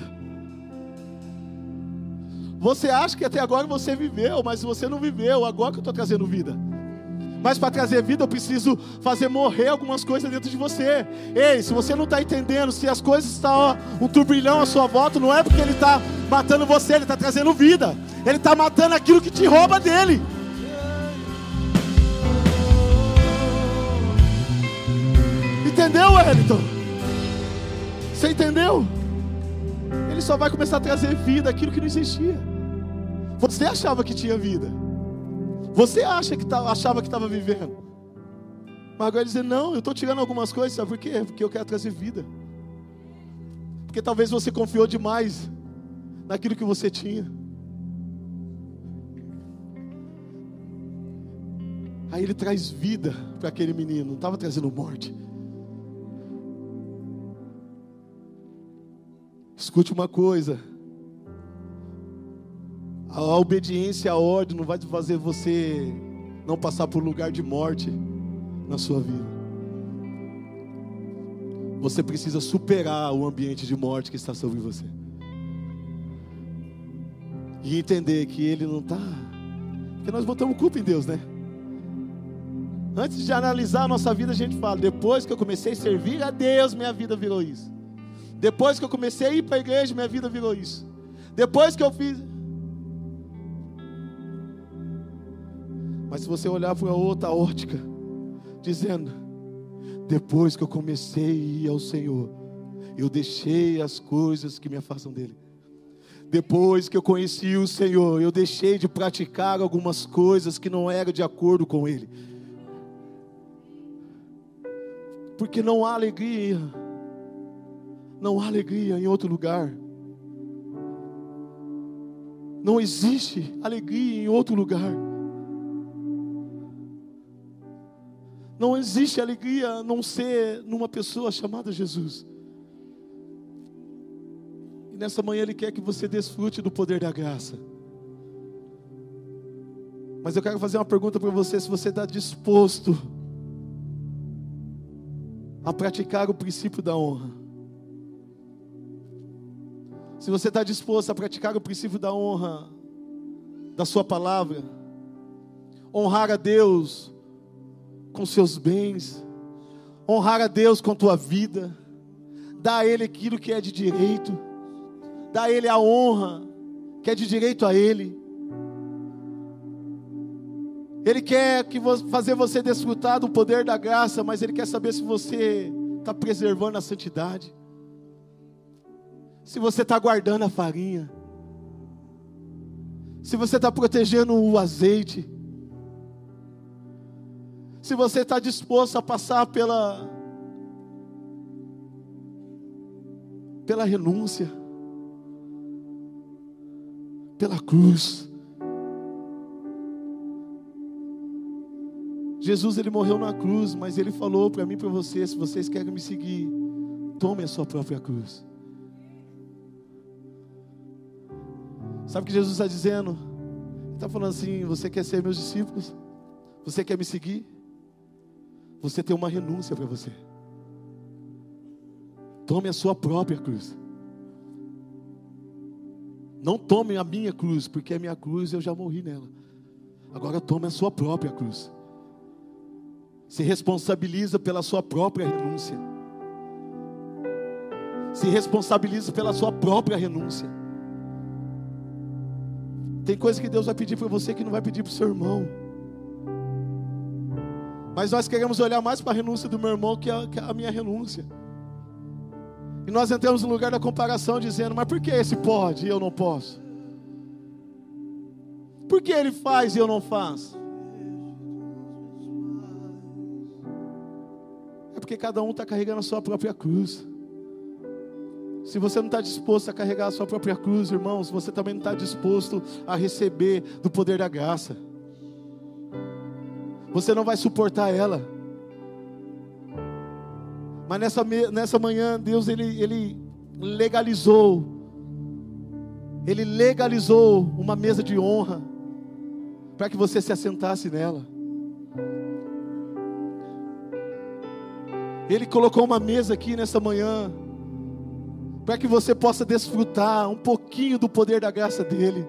A: Você acha que até agora você viveu, mas você não viveu, agora que eu estou trazendo vida. Mas para trazer vida eu preciso fazer morrer algumas coisas dentro de você. Ei, se você não está entendendo, se as coisas estão um turbilhão à sua volta, não é porque ele está matando você, ele está trazendo vida. Ele está matando aquilo que te rouba dele. Entendeu, Wellington? Você entendeu? Ele só vai começar a trazer vida aquilo que não existia. Você achava que tinha vida. Você achava que estava vivendo. Mas agora ele diz, não, eu estou tirando algumas coisas, sabe por quê? Porque eu quero trazer vida. Porque talvez você confiou demais naquilo que você tinha. Aí ele traz vida para aquele menino, não estava trazendo morte. Escute uma coisa, a obediência à ordem não vai fazer você não passar por um lugar de morte na sua vida. Você precisa superar o ambiente de morte que está sobre você. E entender que Ele não está... Porque nós botamos culpa em Deus, né? Antes de analisar a nossa vida, a gente fala, depois que eu comecei a servir a Deus, minha vida virou isso. Depois que eu comecei a ir para a igreja, minha vida virou isso. Depois que eu fiz... Mas se você olhar para outra ótica, dizendo, depois que eu comecei a ir ao Senhor, eu deixei as coisas que me afastam dEle. Depois que eu conheci o Senhor, eu deixei de praticar algumas coisas que não eram de acordo com Ele. Porque não há alegria. Não há alegria em outro lugar. Não existe alegria em outro lugar. Não existe alegria a não ser numa pessoa chamada Jesus. E nessa manhã Ele quer que você desfrute do poder da graça. Mas eu quero fazer uma pergunta para você, se você está disposto a praticar o princípio da honra. Se você está disposto a praticar o princípio da honra, da sua palavra, honrar a Deus com seus bens, honrar a Deus com tua vida, dar a Ele aquilo que é de direito, dar a Ele a honra que é de direito a Ele. Ele quer fazer você desfrutar do poder da graça, mas Ele quer saber se você está preservando a santidade, se você está guardando a farinha, se você está protegendo o azeite, se você está disposto a passar pela renúncia, pela cruz. Jesus, Ele morreu na cruz, mas Ele falou para mim e para você, se vocês querem me seguir, tome a sua própria cruz. Sabe o que Jesus está dizendo? Ele está falando assim, você quer ser meus discípulos? Você quer me seguir? você tem uma renúncia para você. Tome a sua própria cruz. Não tome a minha cruz, porque a minha cruz eu já morri nela. Agora tome a sua própria cruz. Se responsabiliza pela sua própria renúncia. Se responsabiliza pela sua própria renúncia. Tem coisa que Deus vai pedir para você que não vai pedir para o seu irmão. Mas nós queremos olhar mais para a renúncia do meu irmão que a minha renúncia. E nós entramos no lugar da comparação dizendo, mas por que esse pode e eu não posso? Por que ele faz e eu não faço? É porque cada um está carregando a sua própria cruz. Se você não está disposto a carregar a sua própria cruz, irmãos, você também não está disposto a receber do poder da graça. Você não vai suportar ela. Mas nessa manhã, Deus, Ele legalizou uma mesa de honra, para que você se assentasse nela. Ele colocou uma mesa aqui nessa manhã, para que você possa desfrutar um pouquinho do poder da graça dEle.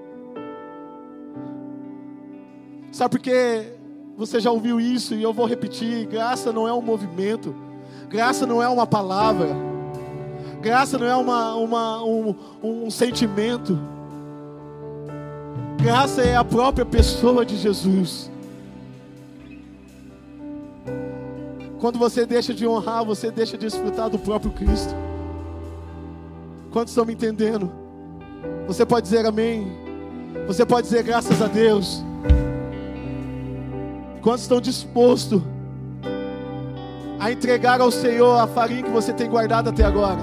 A: Sabe por quê? Você já ouviu isso e eu vou repetir: graça não é um movimento, graça não é uma palavra, graça não é um sentimento, graça é a própria pessoa de Jesus. Quando você deixa de honrar, você deixa de desfrutar do próprio Cristo. Quantos estão me entendendo? Você pode dizer amém? Você pode dizer graças a Deus? Quantos estão dispostos a entregar ao Senhor a farinha que você tem guardado até agora?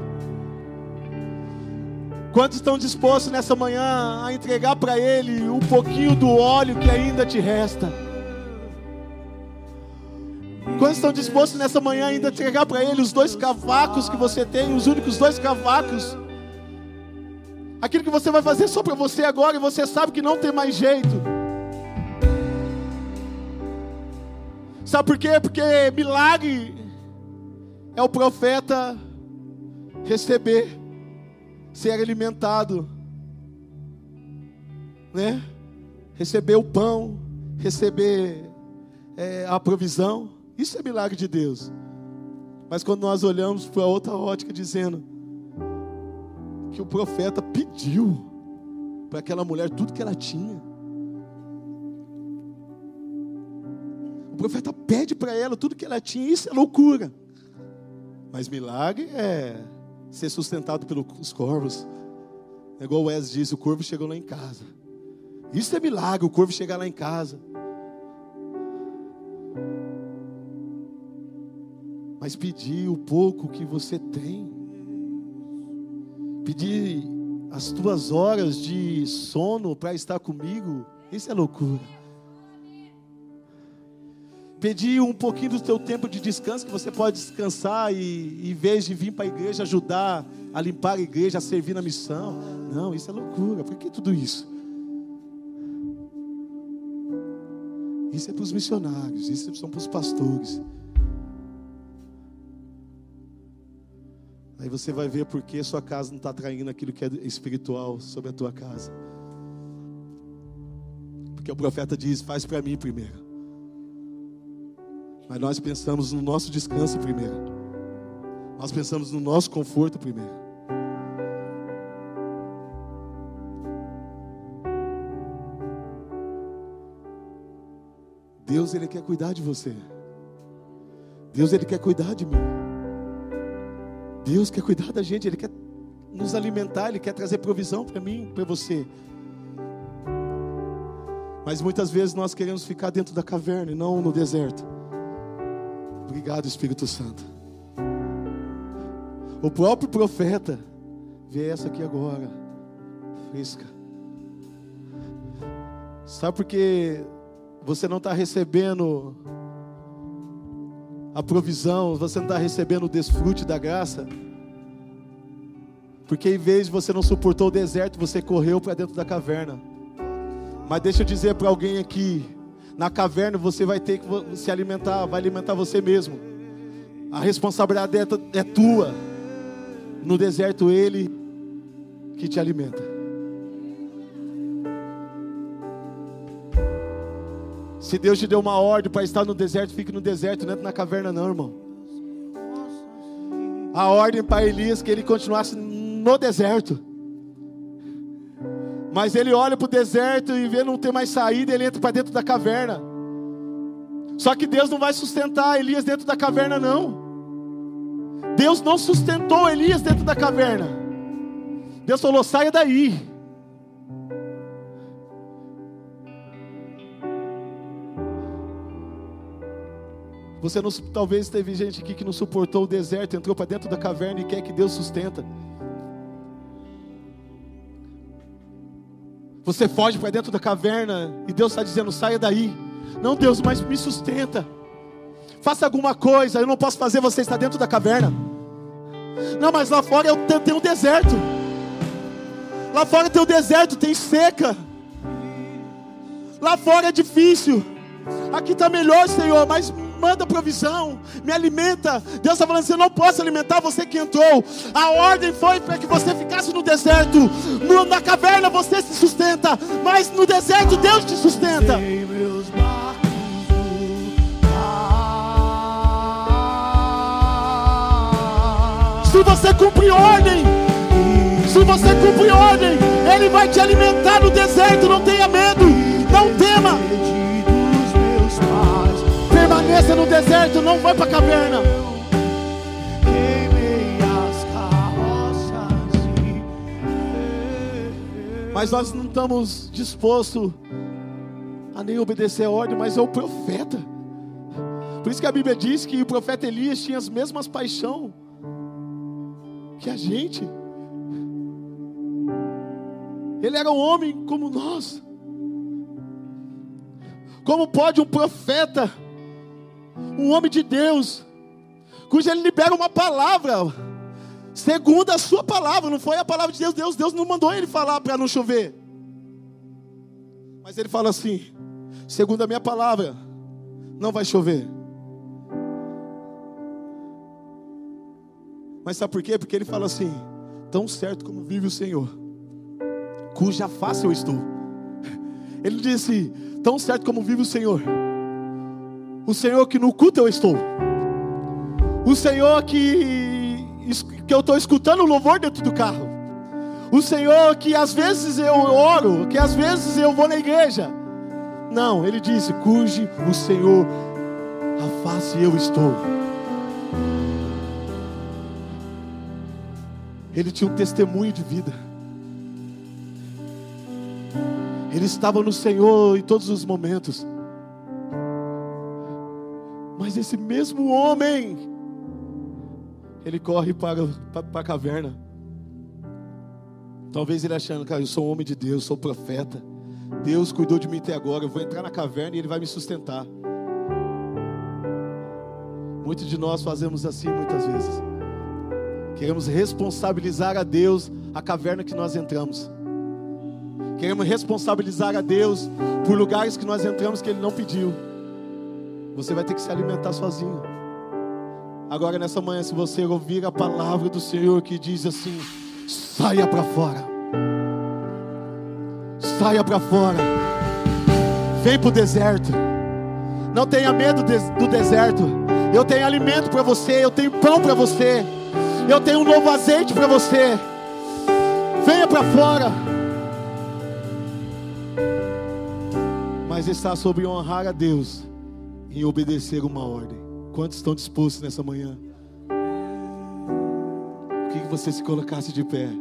A: Quantos estão dispostos nessa manhã a entregar para Ele um pouquinho do óleo que ainda te resta? Quantos estão dispostos nessa manhã ainda a entregar para Ele os 2 cavacos que você tem, os únicos 2 cavacos? Aquilo que você vai fazer só para você agora e você sabe que não tem mais jeito. Sabe por quê? Porque milagre é o profeta receber, ser alimentado, né? Receber o pão, receber a provisão. Isso é milagre de Deus. Mas quando nós olhamos para outra ótica, dizendo que o profeta pediu para aquela mulher tudo que ela tinha. O profeta pede para ela tudo que ela tinha. Isso é loucura. Mas milagre é ser sustentado pelos corvos. É igual o Wes disse, o corvo chegou lá em casa. Isso é milagre, o corvo chegar lá em casa. Mas pedir o pouco que você tem, pedir as tuas horas de sono para estar comigo, isso é loucura. Pedir um pouquinho do teu tempo de descanso, que você pode descansar e em vez de vir para a igreja ajudar a limpar a igreja, a servir na missão. Não, isso é loucura. Por que tudo isso? Isso é para os missionários, isso são para os pastores. Aí você vai ver por que a sua casa não está atraindo aquilo que é espiritual sobre a tua casa. Porque o profeta diz, faz para mim primeiro. Mas nós pensamos no nosso descanso primeiro. Nós pensamos no nosso conforto primeiro. Deus, Ele quer cuidar de você. Deus, Ele quer cuidar de mim. Deus quer cuidar da gente. Ele quer nos alimentar. Ele quer trazer provisão para mim, para você. Mas muitas vezes nós queremos ficar dentro da caverna e não no deserto. Obrigado, Espírito Santo. O próprio profeta vê essa aqui agora, fresca. Sabe por que você não está recebendo a provisão, você não está recebendo o desfrute da graça? Porque em vez de você não suportou o deserto, você correu para dentro da caverna. Mas deixa eu dizer para alguém aqui, Na caverna você vai ter que se alimentar, vai alimentar você mesmo. A responsabilidade é tua. No deserto Ele que te alimenta. Se Deus te deu uma ordem para estar no deserto, fique no deserto, não entra na caverna não, irmão. A ordem para Elias é que ele continuasse no deserto. Mas ele olha para o deserto e vê não ter mais saída, ele entra para dentro da caverna. Só que Deus não vai sustentar Elias dentro da caverna não. Deus não sustentou Elias dentro da caverna. Deus falou, saia daí. Talvez teve gente aqui que não suportou o deserto, entrou para dentro da caverna e quer que Deus sustenta. Você foge para dentro da caverna e Deus está dizendo, saia daí. Não, Deus, mas me sustenta. Faça alguma coisa, eu não posso fazer, você está dentro da caverna. Não, mas lá fora tem um deserto. Lá fora tem um deserto, tem seca. Lá fora é difícil. Aqui está melhor, Senhor, mas manda provisão, me alimenta. Deus está falando assim, eu não posso alimentar você que entrou. A ordem foi para que você ficasse no deserto. Na caverna você se sustenta, mas no deserto Deus te sustenta. Se você cumprir ordem, Ele vai te alimentar no deserto. Não tenha medo, não tema. Permaneça no deserto, não vai para a caverna. Mas nós não estamos dispostos a nem obedecer a ordem, mas é o profeta. Por isso que a Bíblia diz que o profeta Elias tinha as mesmas paixões que a gente. Ele era um homem como nós. Como pode um profeta, um homem de Deus, cujo ele libera uma palavra, segundo a sua palavra, não foi a palavra de Deus. Deus não mandou ele falar para não chover. Mas ele fala assim, segundo a minha palavra, não vai chover. Mas sabe por quê? Porque ele fala assim, tão certo como vive o Senhor, cuja face eu estou. Ele disse, tão certo como vive o Senhor que no culto eu estou, o Senhor que eu estou escutando o louvor dentro do carro, o Senhor que às vezes eu oro, que às vezes eu vou na igreja. Não, ele disse, cujo o Senhor a face eu estou. Ele tinha um testemunho de vida. Ele estava no Senhor em todos os momentos. Mas esse mesmo homem, ele corre para a caverna. Talvez ele achando, cara, eu sou um homem de Deus, sou profeta. Deus cuidou de mim até agora, eu vou entrar na caverna e Ele vai me sustentar. Muitos de nós fazemos assim muitas vezes. Queremos responsabilizar a Deus a caverna que nós entramos. Queremos responsabilizar a Deus por lugares que nós entramos que Ele não pediu. Você vai ter que se alimentar sozinho. Agora nessa manhã, se você ouvir a palavra do Senhor que diz assim, saia para fora. Saia para fora. Vem para o deserto. Não tenha medo do deserto. Eu tenho alimento para você. Eu tenho pão para você. Eu tenho um novo azeite para você. Venha para fora. Mas está sobre honrar a Deus e obedecer uma ordem. Quantos estão dispostos nessa manhã? O que você se colocasse de pé?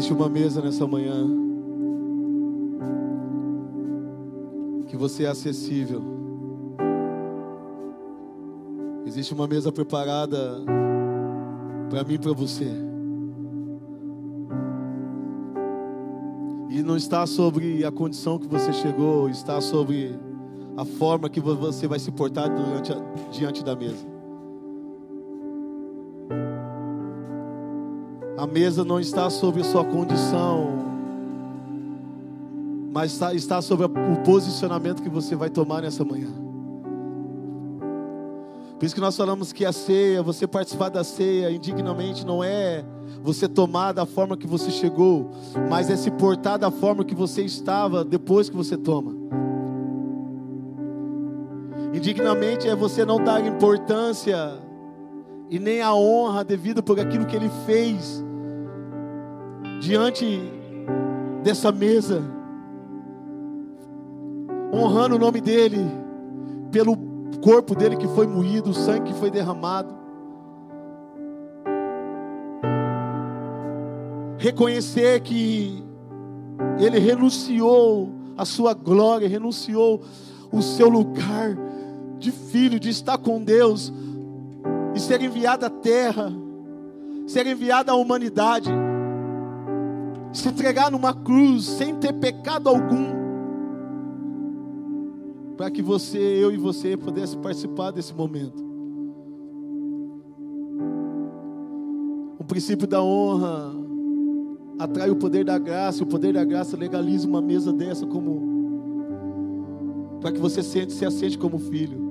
A: Existe uma mesa nessa manhã que você é acessível. Existe uma mesa preparada para mim e para você. E não está sobre a condição que você chegou, está sobre a forma que você vai se portar diante da mesa. A mesa não está sobre a sua condição, mas está sobre o posicionamento que você vai tomar nessa manhã. Por isso que nós falamos que a ceia, você participar da ceia indignamente, não é você tomar da forma que você chegou, mas é se portar da forma que você estava depois que você toma. Indignamente é você não dar importância e nem a honra devida por aquilo que Ele fez diante dessa mesa, honrando o nome dEle, pelo corpo dEle que foi moído, o sangue que foi derramado. Reconhecer que Ele renunciou a sua glória, renunciou o seu lugar de filho, de estar com Deus e ser enviado à terra, ser enviado à humanidade, se entregar numa cruz sem ter pecado algum, para que eu e você pudesse participar desse momento. O princípio da honra atrai o poder da graça, e o poder da graça legaliza uma mesa dessa para que você se assente como filho.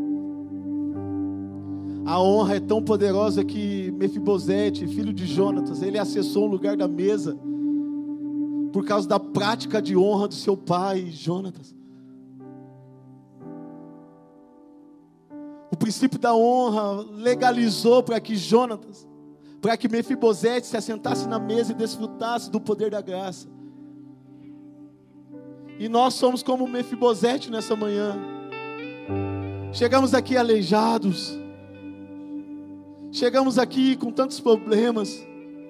A: A honra é tão poderosa que Mefibosete, filho de Jonatas, ele acessou um lugar da mesa por causa da prática de honra do seu pai, Jonatas. O princípio da honra legalizou para que Mefibosete se assentasse na mesa e desfrutasse do poder da graça. E nós somos como Mefibosete nessa manhã. Chegamos aqui aleijados. Chegamos aqui com tantos problemas.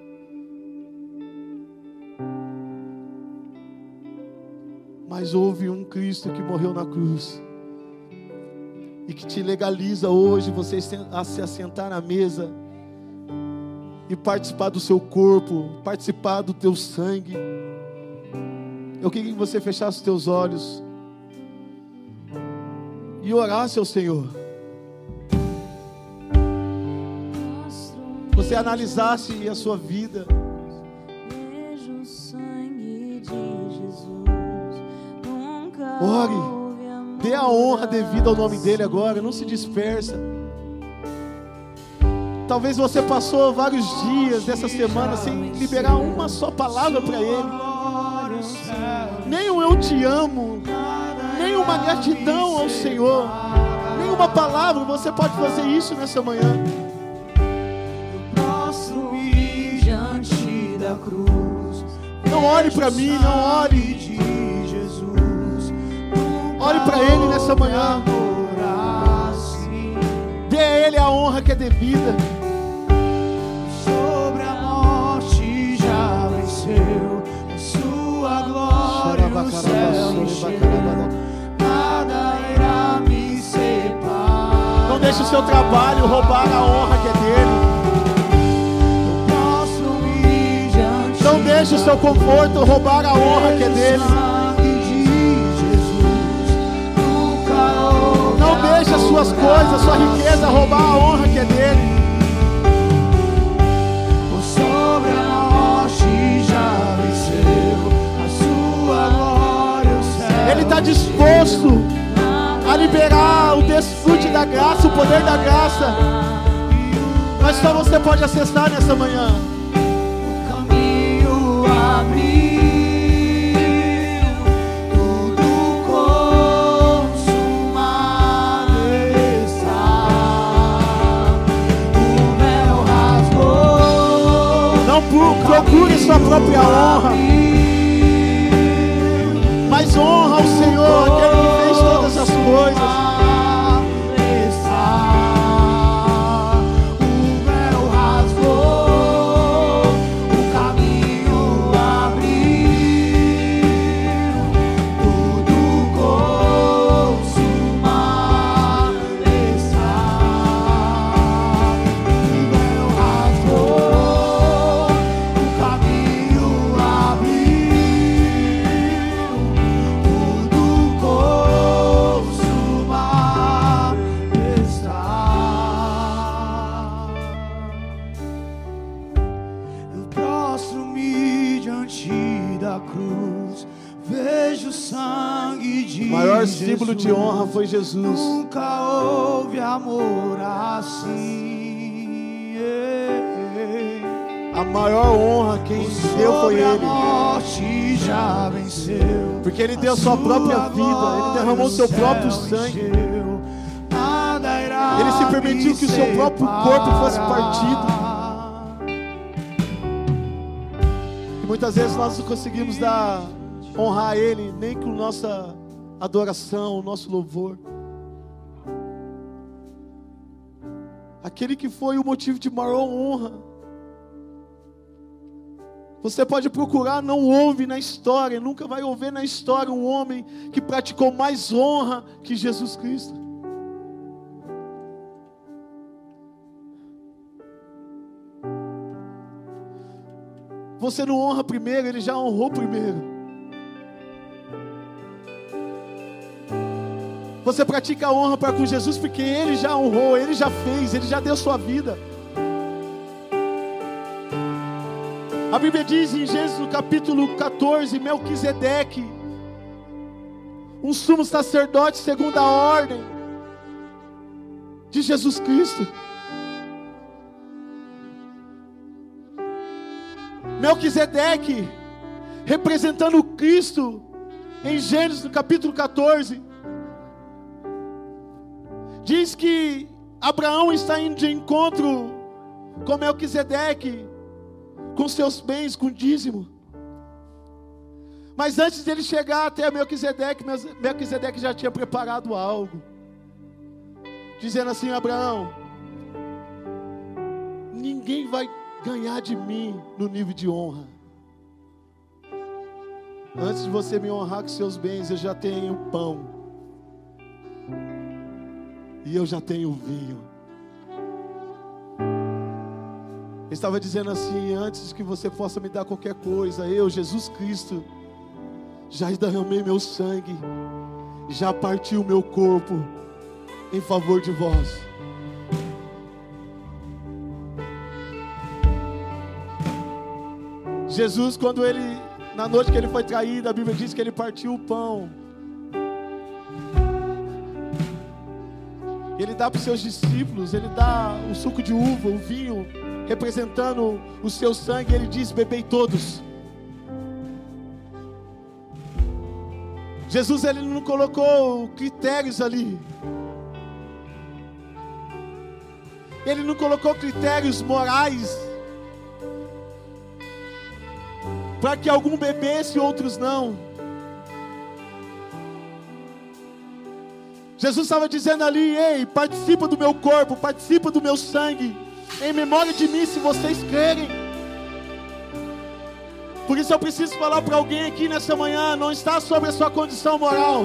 A: Mas houve um Cristo que morreu na cruz e que te legaliza hoje você a se assentar na mesa e participar do seu corpo, participar do teu sangue. Eu queria que você fechasse os teus olhos e orasse ao Senhor. Você analisasse a sua vida. Ore, dê a honra devida ao nome dEle agora, não se dispersa. Talvez você passou vários dias dessa semana sem liberar uma só palavra para Ele. Nem um eu te amo, nem uma gratidão ao Senhor, nem uma palavra. Você pode fazer isso nessa manhã. Não olhe para mim, não olhe. Olhe para Ele nessa manhã. Dê a Ele a honra que é devida.
B: Sobre a morte já venceu, a sua glória no céu encheu. Nada irá me separar.
A: Não deixe o seu trabalho roubar a honra que é dele. Não deixe o seu conforto roubar a honra que é dele. Não deixe as suas coisas, a sua riqueza roubar a honra que é dele.
B: Sobre a morte já venceu, a sua glória o céu.
A: Ele está disposto a liberar o desfrute da graça, o poder da graça. Mas só você pode acessar nessa manhã. Procure sua própria honra, mas honra ao Senhor, aquele que fez todas as coisas.
B: O véu rasgou, o caminho
A: maior símbolo de honra foi Jesus.
B: Nunca houve amor assim.
A: A maior honra quem deu foi Ele.
B: A morte já venceu.
A: Porque Ele deu a sua própria vida. Ele derramou o seu próprio sangue. Ele se permitiu que o seu próprio corpo fosse partido. E muitas vezes nós não conseguimos honrar Ele nem com nossa adoração, o nosso louvor. Aquele que foi o motivo de maior honra. Você pode procurar, não houve na história, nunca vai ouvir na história um homem que praticou mais honra que Jesus Cristo. Você não honra primeiro, Ele já honrou primeiro. Você pratica a honra para com Jesus porque Ele já honrou, Ele já fez, Ele já deu sua vida. A Bíblia diz em Gênesis no capítulo 14, Melquisedeque, um sumo sacerdote segundo a ordem de Jesus Cristo. Melquisedeque, representando o Cristo, em Gênesis no capítulo 14, diz que Abraão está indo de encontro com Melquisedeque, com seus bens, com dízimo. Mas antes dele chegar até Melquisedeque, Melquisedeque já tinha preparado algo, dizendo assim: Abraão, ninguém vai ganhar de mim no nível de honra. Antes de você me honrar com seus bens, eu já tenho pão, e eu já tenho vinho. Ele estava dizendo assim: antes que você possa me dar qualquer coisa, eu, Jesus Cristo, já derramei meu sangue, já parti o meu corpo em favor de vós. Jesus, quando na noite que ele foi traído, a Bíblia diz que ele partiu o pão. Ele dá para os seus discípulos, ele dá o suco de uva, o vinho, representando o seu sangue. Ele diz: bebei todos. Jesus, ele não colocou critérios ali. Ele não colocou critérios morais para que algum bebesse e outros não. Jesus estava dizendo ali: ei, participa do meu corpo, participa do meu sangue, em memória de mim, se vocês crerem. Por isso eu preciso falar para alguém aqui nessa manhã: não está sobre a sua condição moral,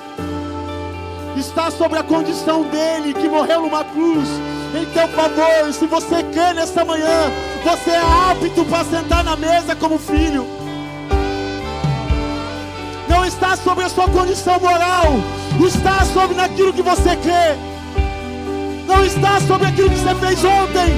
A: está sobre a condição dele, que morreu numa cruz em teu favor. Se você crê nessa manhã, você é apto para sentar na mesa como filho. Não está sobre a sua condição moral, está sobre naquilo que você crê. Não está sobre aquilo que você fez ontem.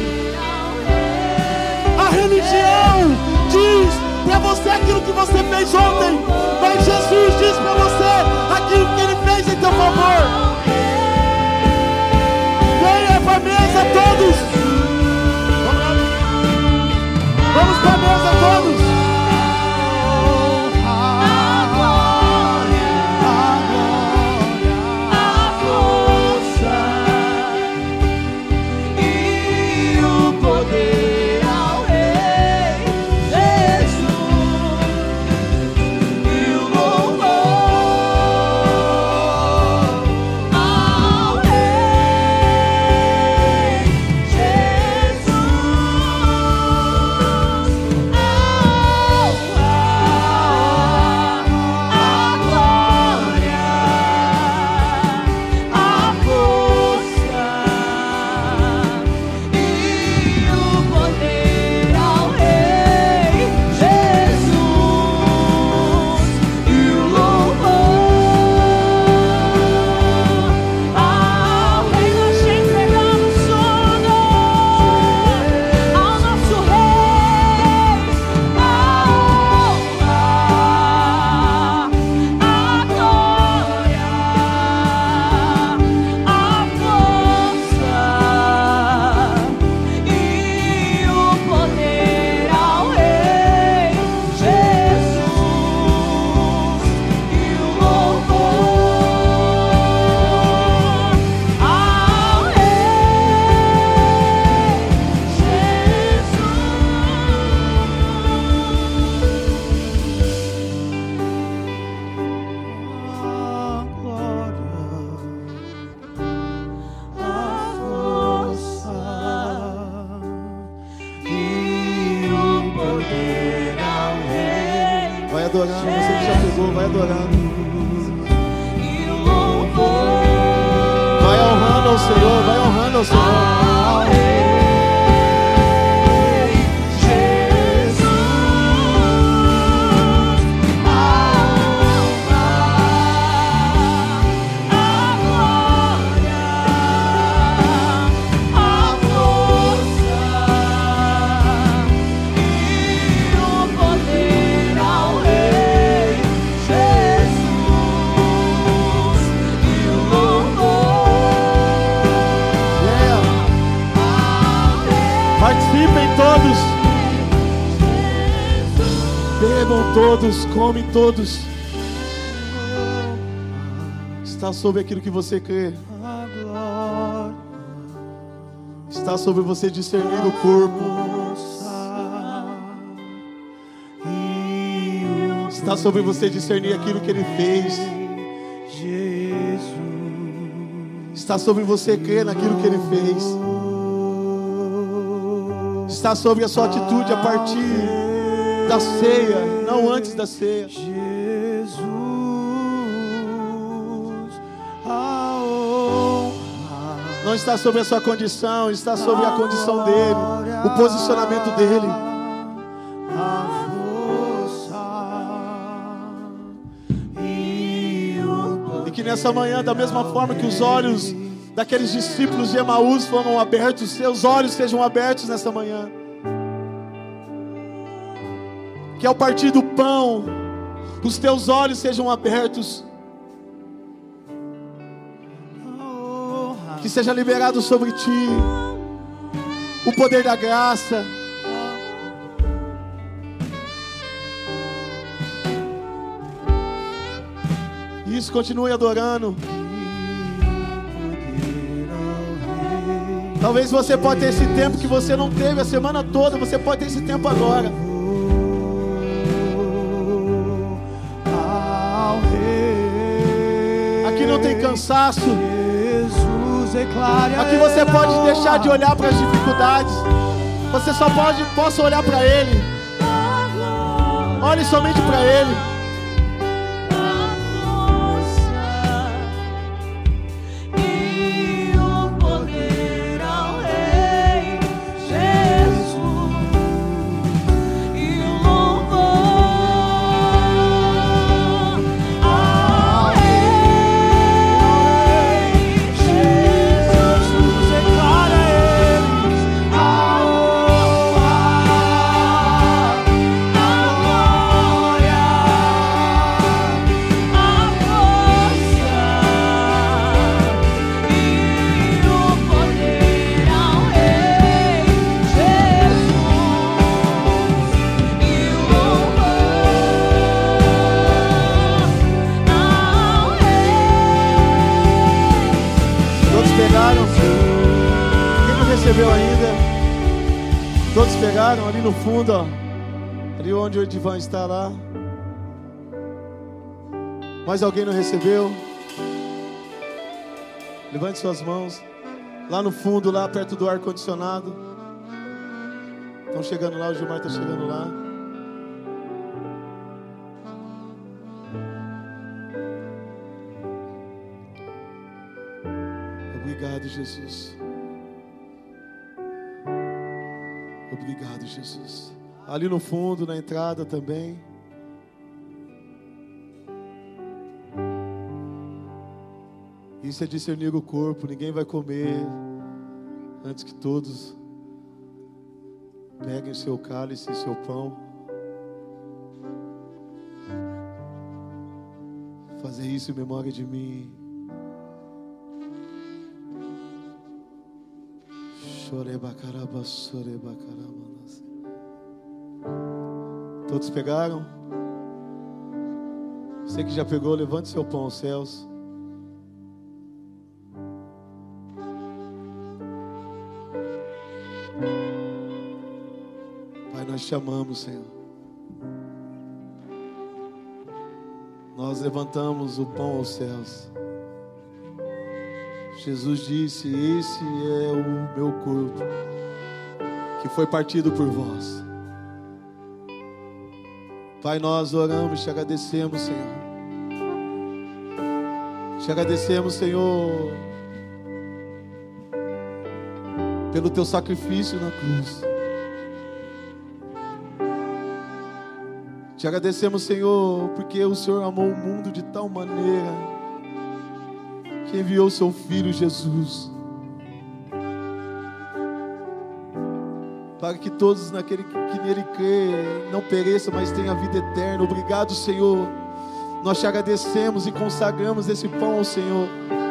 A: A religião diz para você aquilo que você fez ontem, mas Jesus diz para você aquilo que Ele fez em teu favor. Venha para a mesa todos. Vamos para a mesa todos. adorando. Você que já pegou, vai adorando. Vai honrando ao Senhor, vai honrando ao Senhor. Participem todos, bebam todos, comem todos. Está sobre aquilo que você crê. Está sobre você discernir o corpo. Está sobre você discernir aquilo que Ele fez. Está sobre você crer naquilo que Ele fez. Está sobre a sua atitude a partir da ceia, não antes da ceia.
B: Jesus,
A: não está sobre a sua condição, está sobre a condição dele, o posicionamento dele. E que nessa manhã, da mesma forma que os olhos daqueles discípulos de Emaús foram abertos, seus olhos sejam abertos nessa manhã. Que ao partir do pão, os teus olhos sejam abertos. Que seja liberado sobre ti o poder da graça. Isso, continue adorando. Talvez você pode ter esse tempo que você não teve a semana toda. Você pode ter esse tempo agora. Aqui não tem cansaço. Aqui você pode deixar de olhar para as dificuldades. Você só possa olhar para Ele. Olhe somente para Ele. Todos pegaram ali no fundo, ó, ali onde o Edivan está lá. Mais alguém não recebeu? Levante suas mãos. Lá no fundo, lá perto do ar-condicionado. Estão chegando lá, o Gilmar está chegando lá. Obrigado, Jesus. Obrigado, Jesus. Ali no fundo, na entrada também. Isso é discernir o corpo. Ninguém vai comer antes que todos peguem seu cálice e seu pão. Fazer isso em memória de mim. Todos pegaram? Você que já pegou, levante seu pão aos céus. Pai, nós te amamos, Senhor. Nós levantamos o pão aos céus. Jesus disse: esse é o meu corpo, que foi partido por vós. Pai, nós oramos, te agradecemos, Senhor. Te agradecemos, Senhor, pelo teu sacrifício na cruz. Te agradecemos, Senhor, porque o Senhor amou o mundo de tal maneira que enviou o seu Filho Jesus, para que todos naquele que nele crê não pereçam, mas tenham a vida eterna. Obrigado, Senhor. Nós te agradecemos e consagramos esse pão ao Senhor.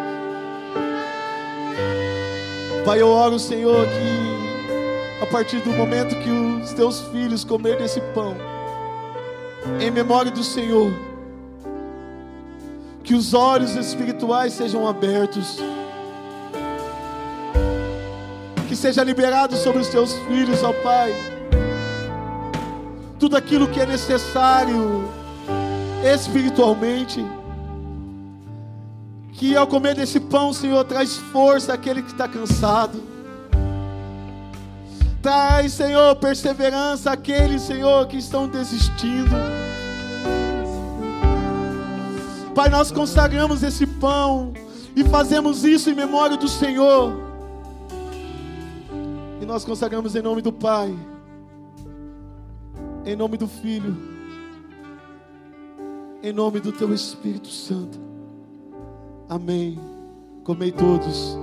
A: Pai, eu oro, Senhor, que a partir do momento que os teus filhos comerem desse pão, em memória do Senhor, que os olhos espirituais sejam abertos, que seja liberado sobre os teus filhos, ó Pai, tudo aquilo que é necessário espiritualmente, que ao comer desse pão, Senhor, traz força àquele que está cansado, traz, Senhor, perseverança àqueles, Senhor, que estão desistindo. Pai, nós consagramos esse pão e fazemos isso em memória do Senhor. E nós consagramos em nome do Pai, em nome do Filho, em nome do Teu Espírito Santo. Amém. Comei todos.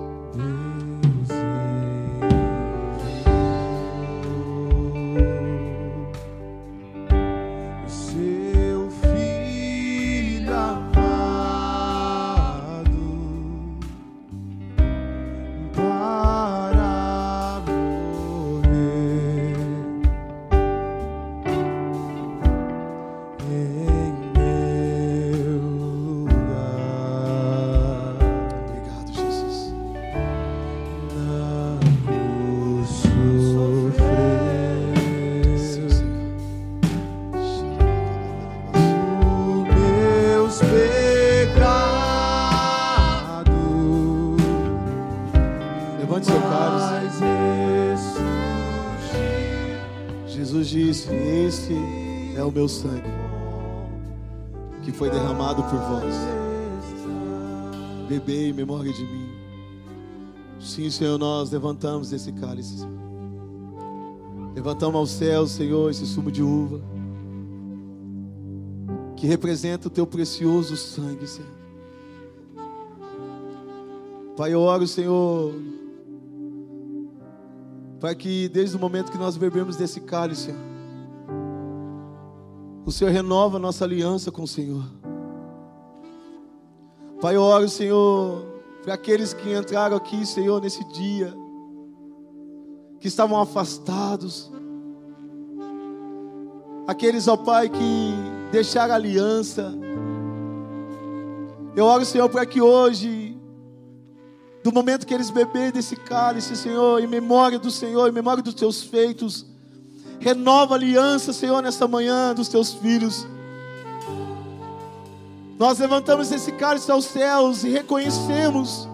A: Meu sangue, que foi derramado por vós, bebei em memória de mim. Sim, Senhor, nós levantamos esse cálice, Senhor. Levantamos ao céu, Senhor, esse sumo de uva, que representa o teu precioso sangue, Senhor. Pai, eu oro, Senhor, para que desde o momento que nós bebemos desse cálice, Senhor, o Senhor renova a nossa aliança com o Senhor. Pai, eu oro, Senhor, para aqueles que entraram aqui, Senhor, nesse dia, que estavam afastados, aqueles, ó Pai, que deixaram a aliança. Eu oro, Senhor, para que hoje, do momento que eles beberem desse cálice, Senhor, em memória do Senhor, em memória dos teus feitos, renova a aliança, Senhor, nessa manhã dos teus filhos. Nós levantamos esse cálice aos céus e reconhecemos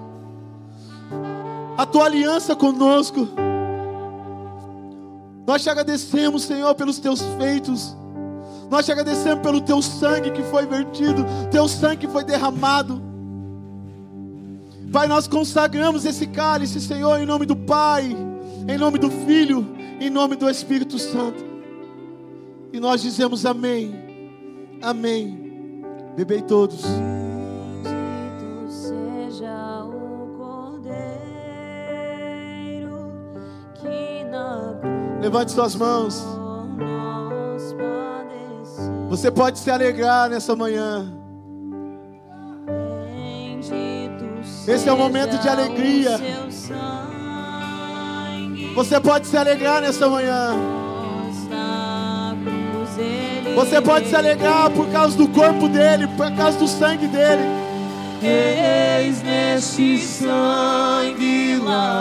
A: a tua aliança conosco. Nós te agradecemos, Senhor, pelos teus feitos. Nós te agradecemos pelo teu sangue que foi vertido, teu sangue que foi derramado. Pai, nós consagramos esse cálice, Senhor, em nome do Pai, em nome do Filho, em nome do Espírito Santo. E nós dizemos amém. Amém. Bebei todos.
C: Bendito seja o Cordeiro que na cruz
A: Levante suas mãos.
C: por nós padeceu.
A: Você pode se alegrar nessa manhã.
C: Bendito
A: Esse é o momento de
C: seja
A: alegria.
C: o seu sangue.
A: Você pode se alegrar nessa manhã.
C: Na cruz ele
A: Você pode se alegrar por causa do corpo dele, por causa do sangue dele.
C: eis neste sangue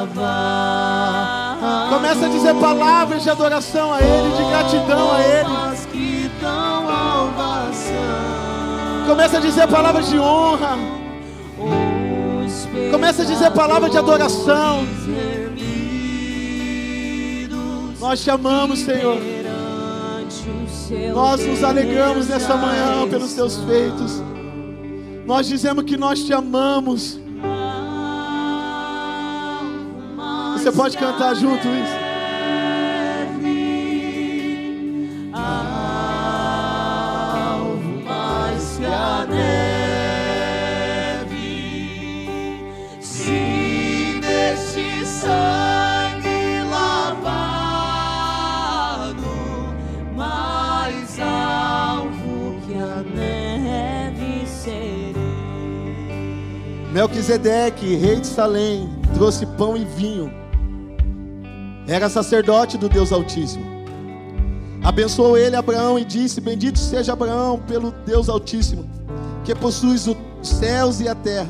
C: lavar.
A: Começa a dizer palavras de adoração a ele, de gratidão a ele.
C: As que dão salvação.
A: Começa a dizer palavras de honra. Começa a dizer palavras de adoração. Nós te amamos, Senhor. Nós nos alegramos nessa manhã pelos teus feitos. Nós dizemos que nós te amamos. Você pode cantar junto isso?
C: Alvo mais que a neve, se deste sangue lavado, mais alvo que a neve serei.
A: Melquisedeque, rei de Salém, trouxe pão e vinho. Era sacerdote do Deus Altíssimo. Abençoou ele Abraão e disse: bendito seja Abraão pelo Deus Altíssimo, que possuis os céus e a terra.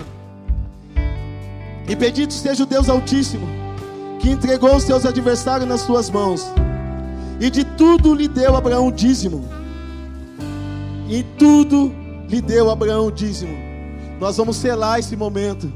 A: E bendito seja o Deus Altíssimo, que entregou os seus adversários nas suas mãos. E de tudo lhe deu Abraão dízimo. E tudo lhe deu Abraão dízimo. Nós vamos selar esse momento.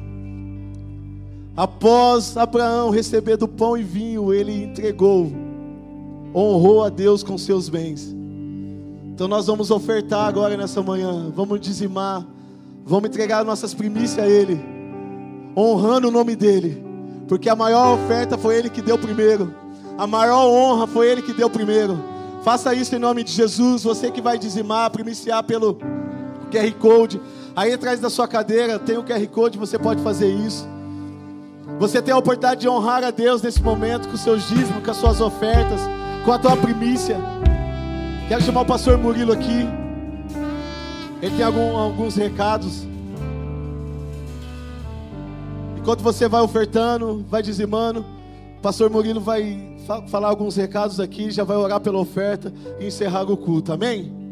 A: Após Abraão receber do pão e vinho, ele entregou, honrou a Deus com seus bens. Então nós vamos ofertar agora nessa manhã, vamos dizimar, vamos entregar nossas primícias a Ele, honrando o nome dEle, porque a maior oferta foi Ele que deu primeiro, a maior honra foi Ele que deu primeiro. Faça isso em nome de Jesus. Você que vai dizimar, primiciar pelo QR Code, aí atrás da sua cadeira tem o QR Code, você pode fazer isso. Você tem a oportunidade de honrar a Deus nesse momento, com os seus dízimos, com as suas ofertas, com a tua primícia. Quero chamar o pastor Murilo aqui. Ele tem alguns recados. Enquanto você vai ofertando, vai dizimando, o pastor Murilo vai falar alguns recados aqui, já vai orar pela oferta e encerrar o culto, amém?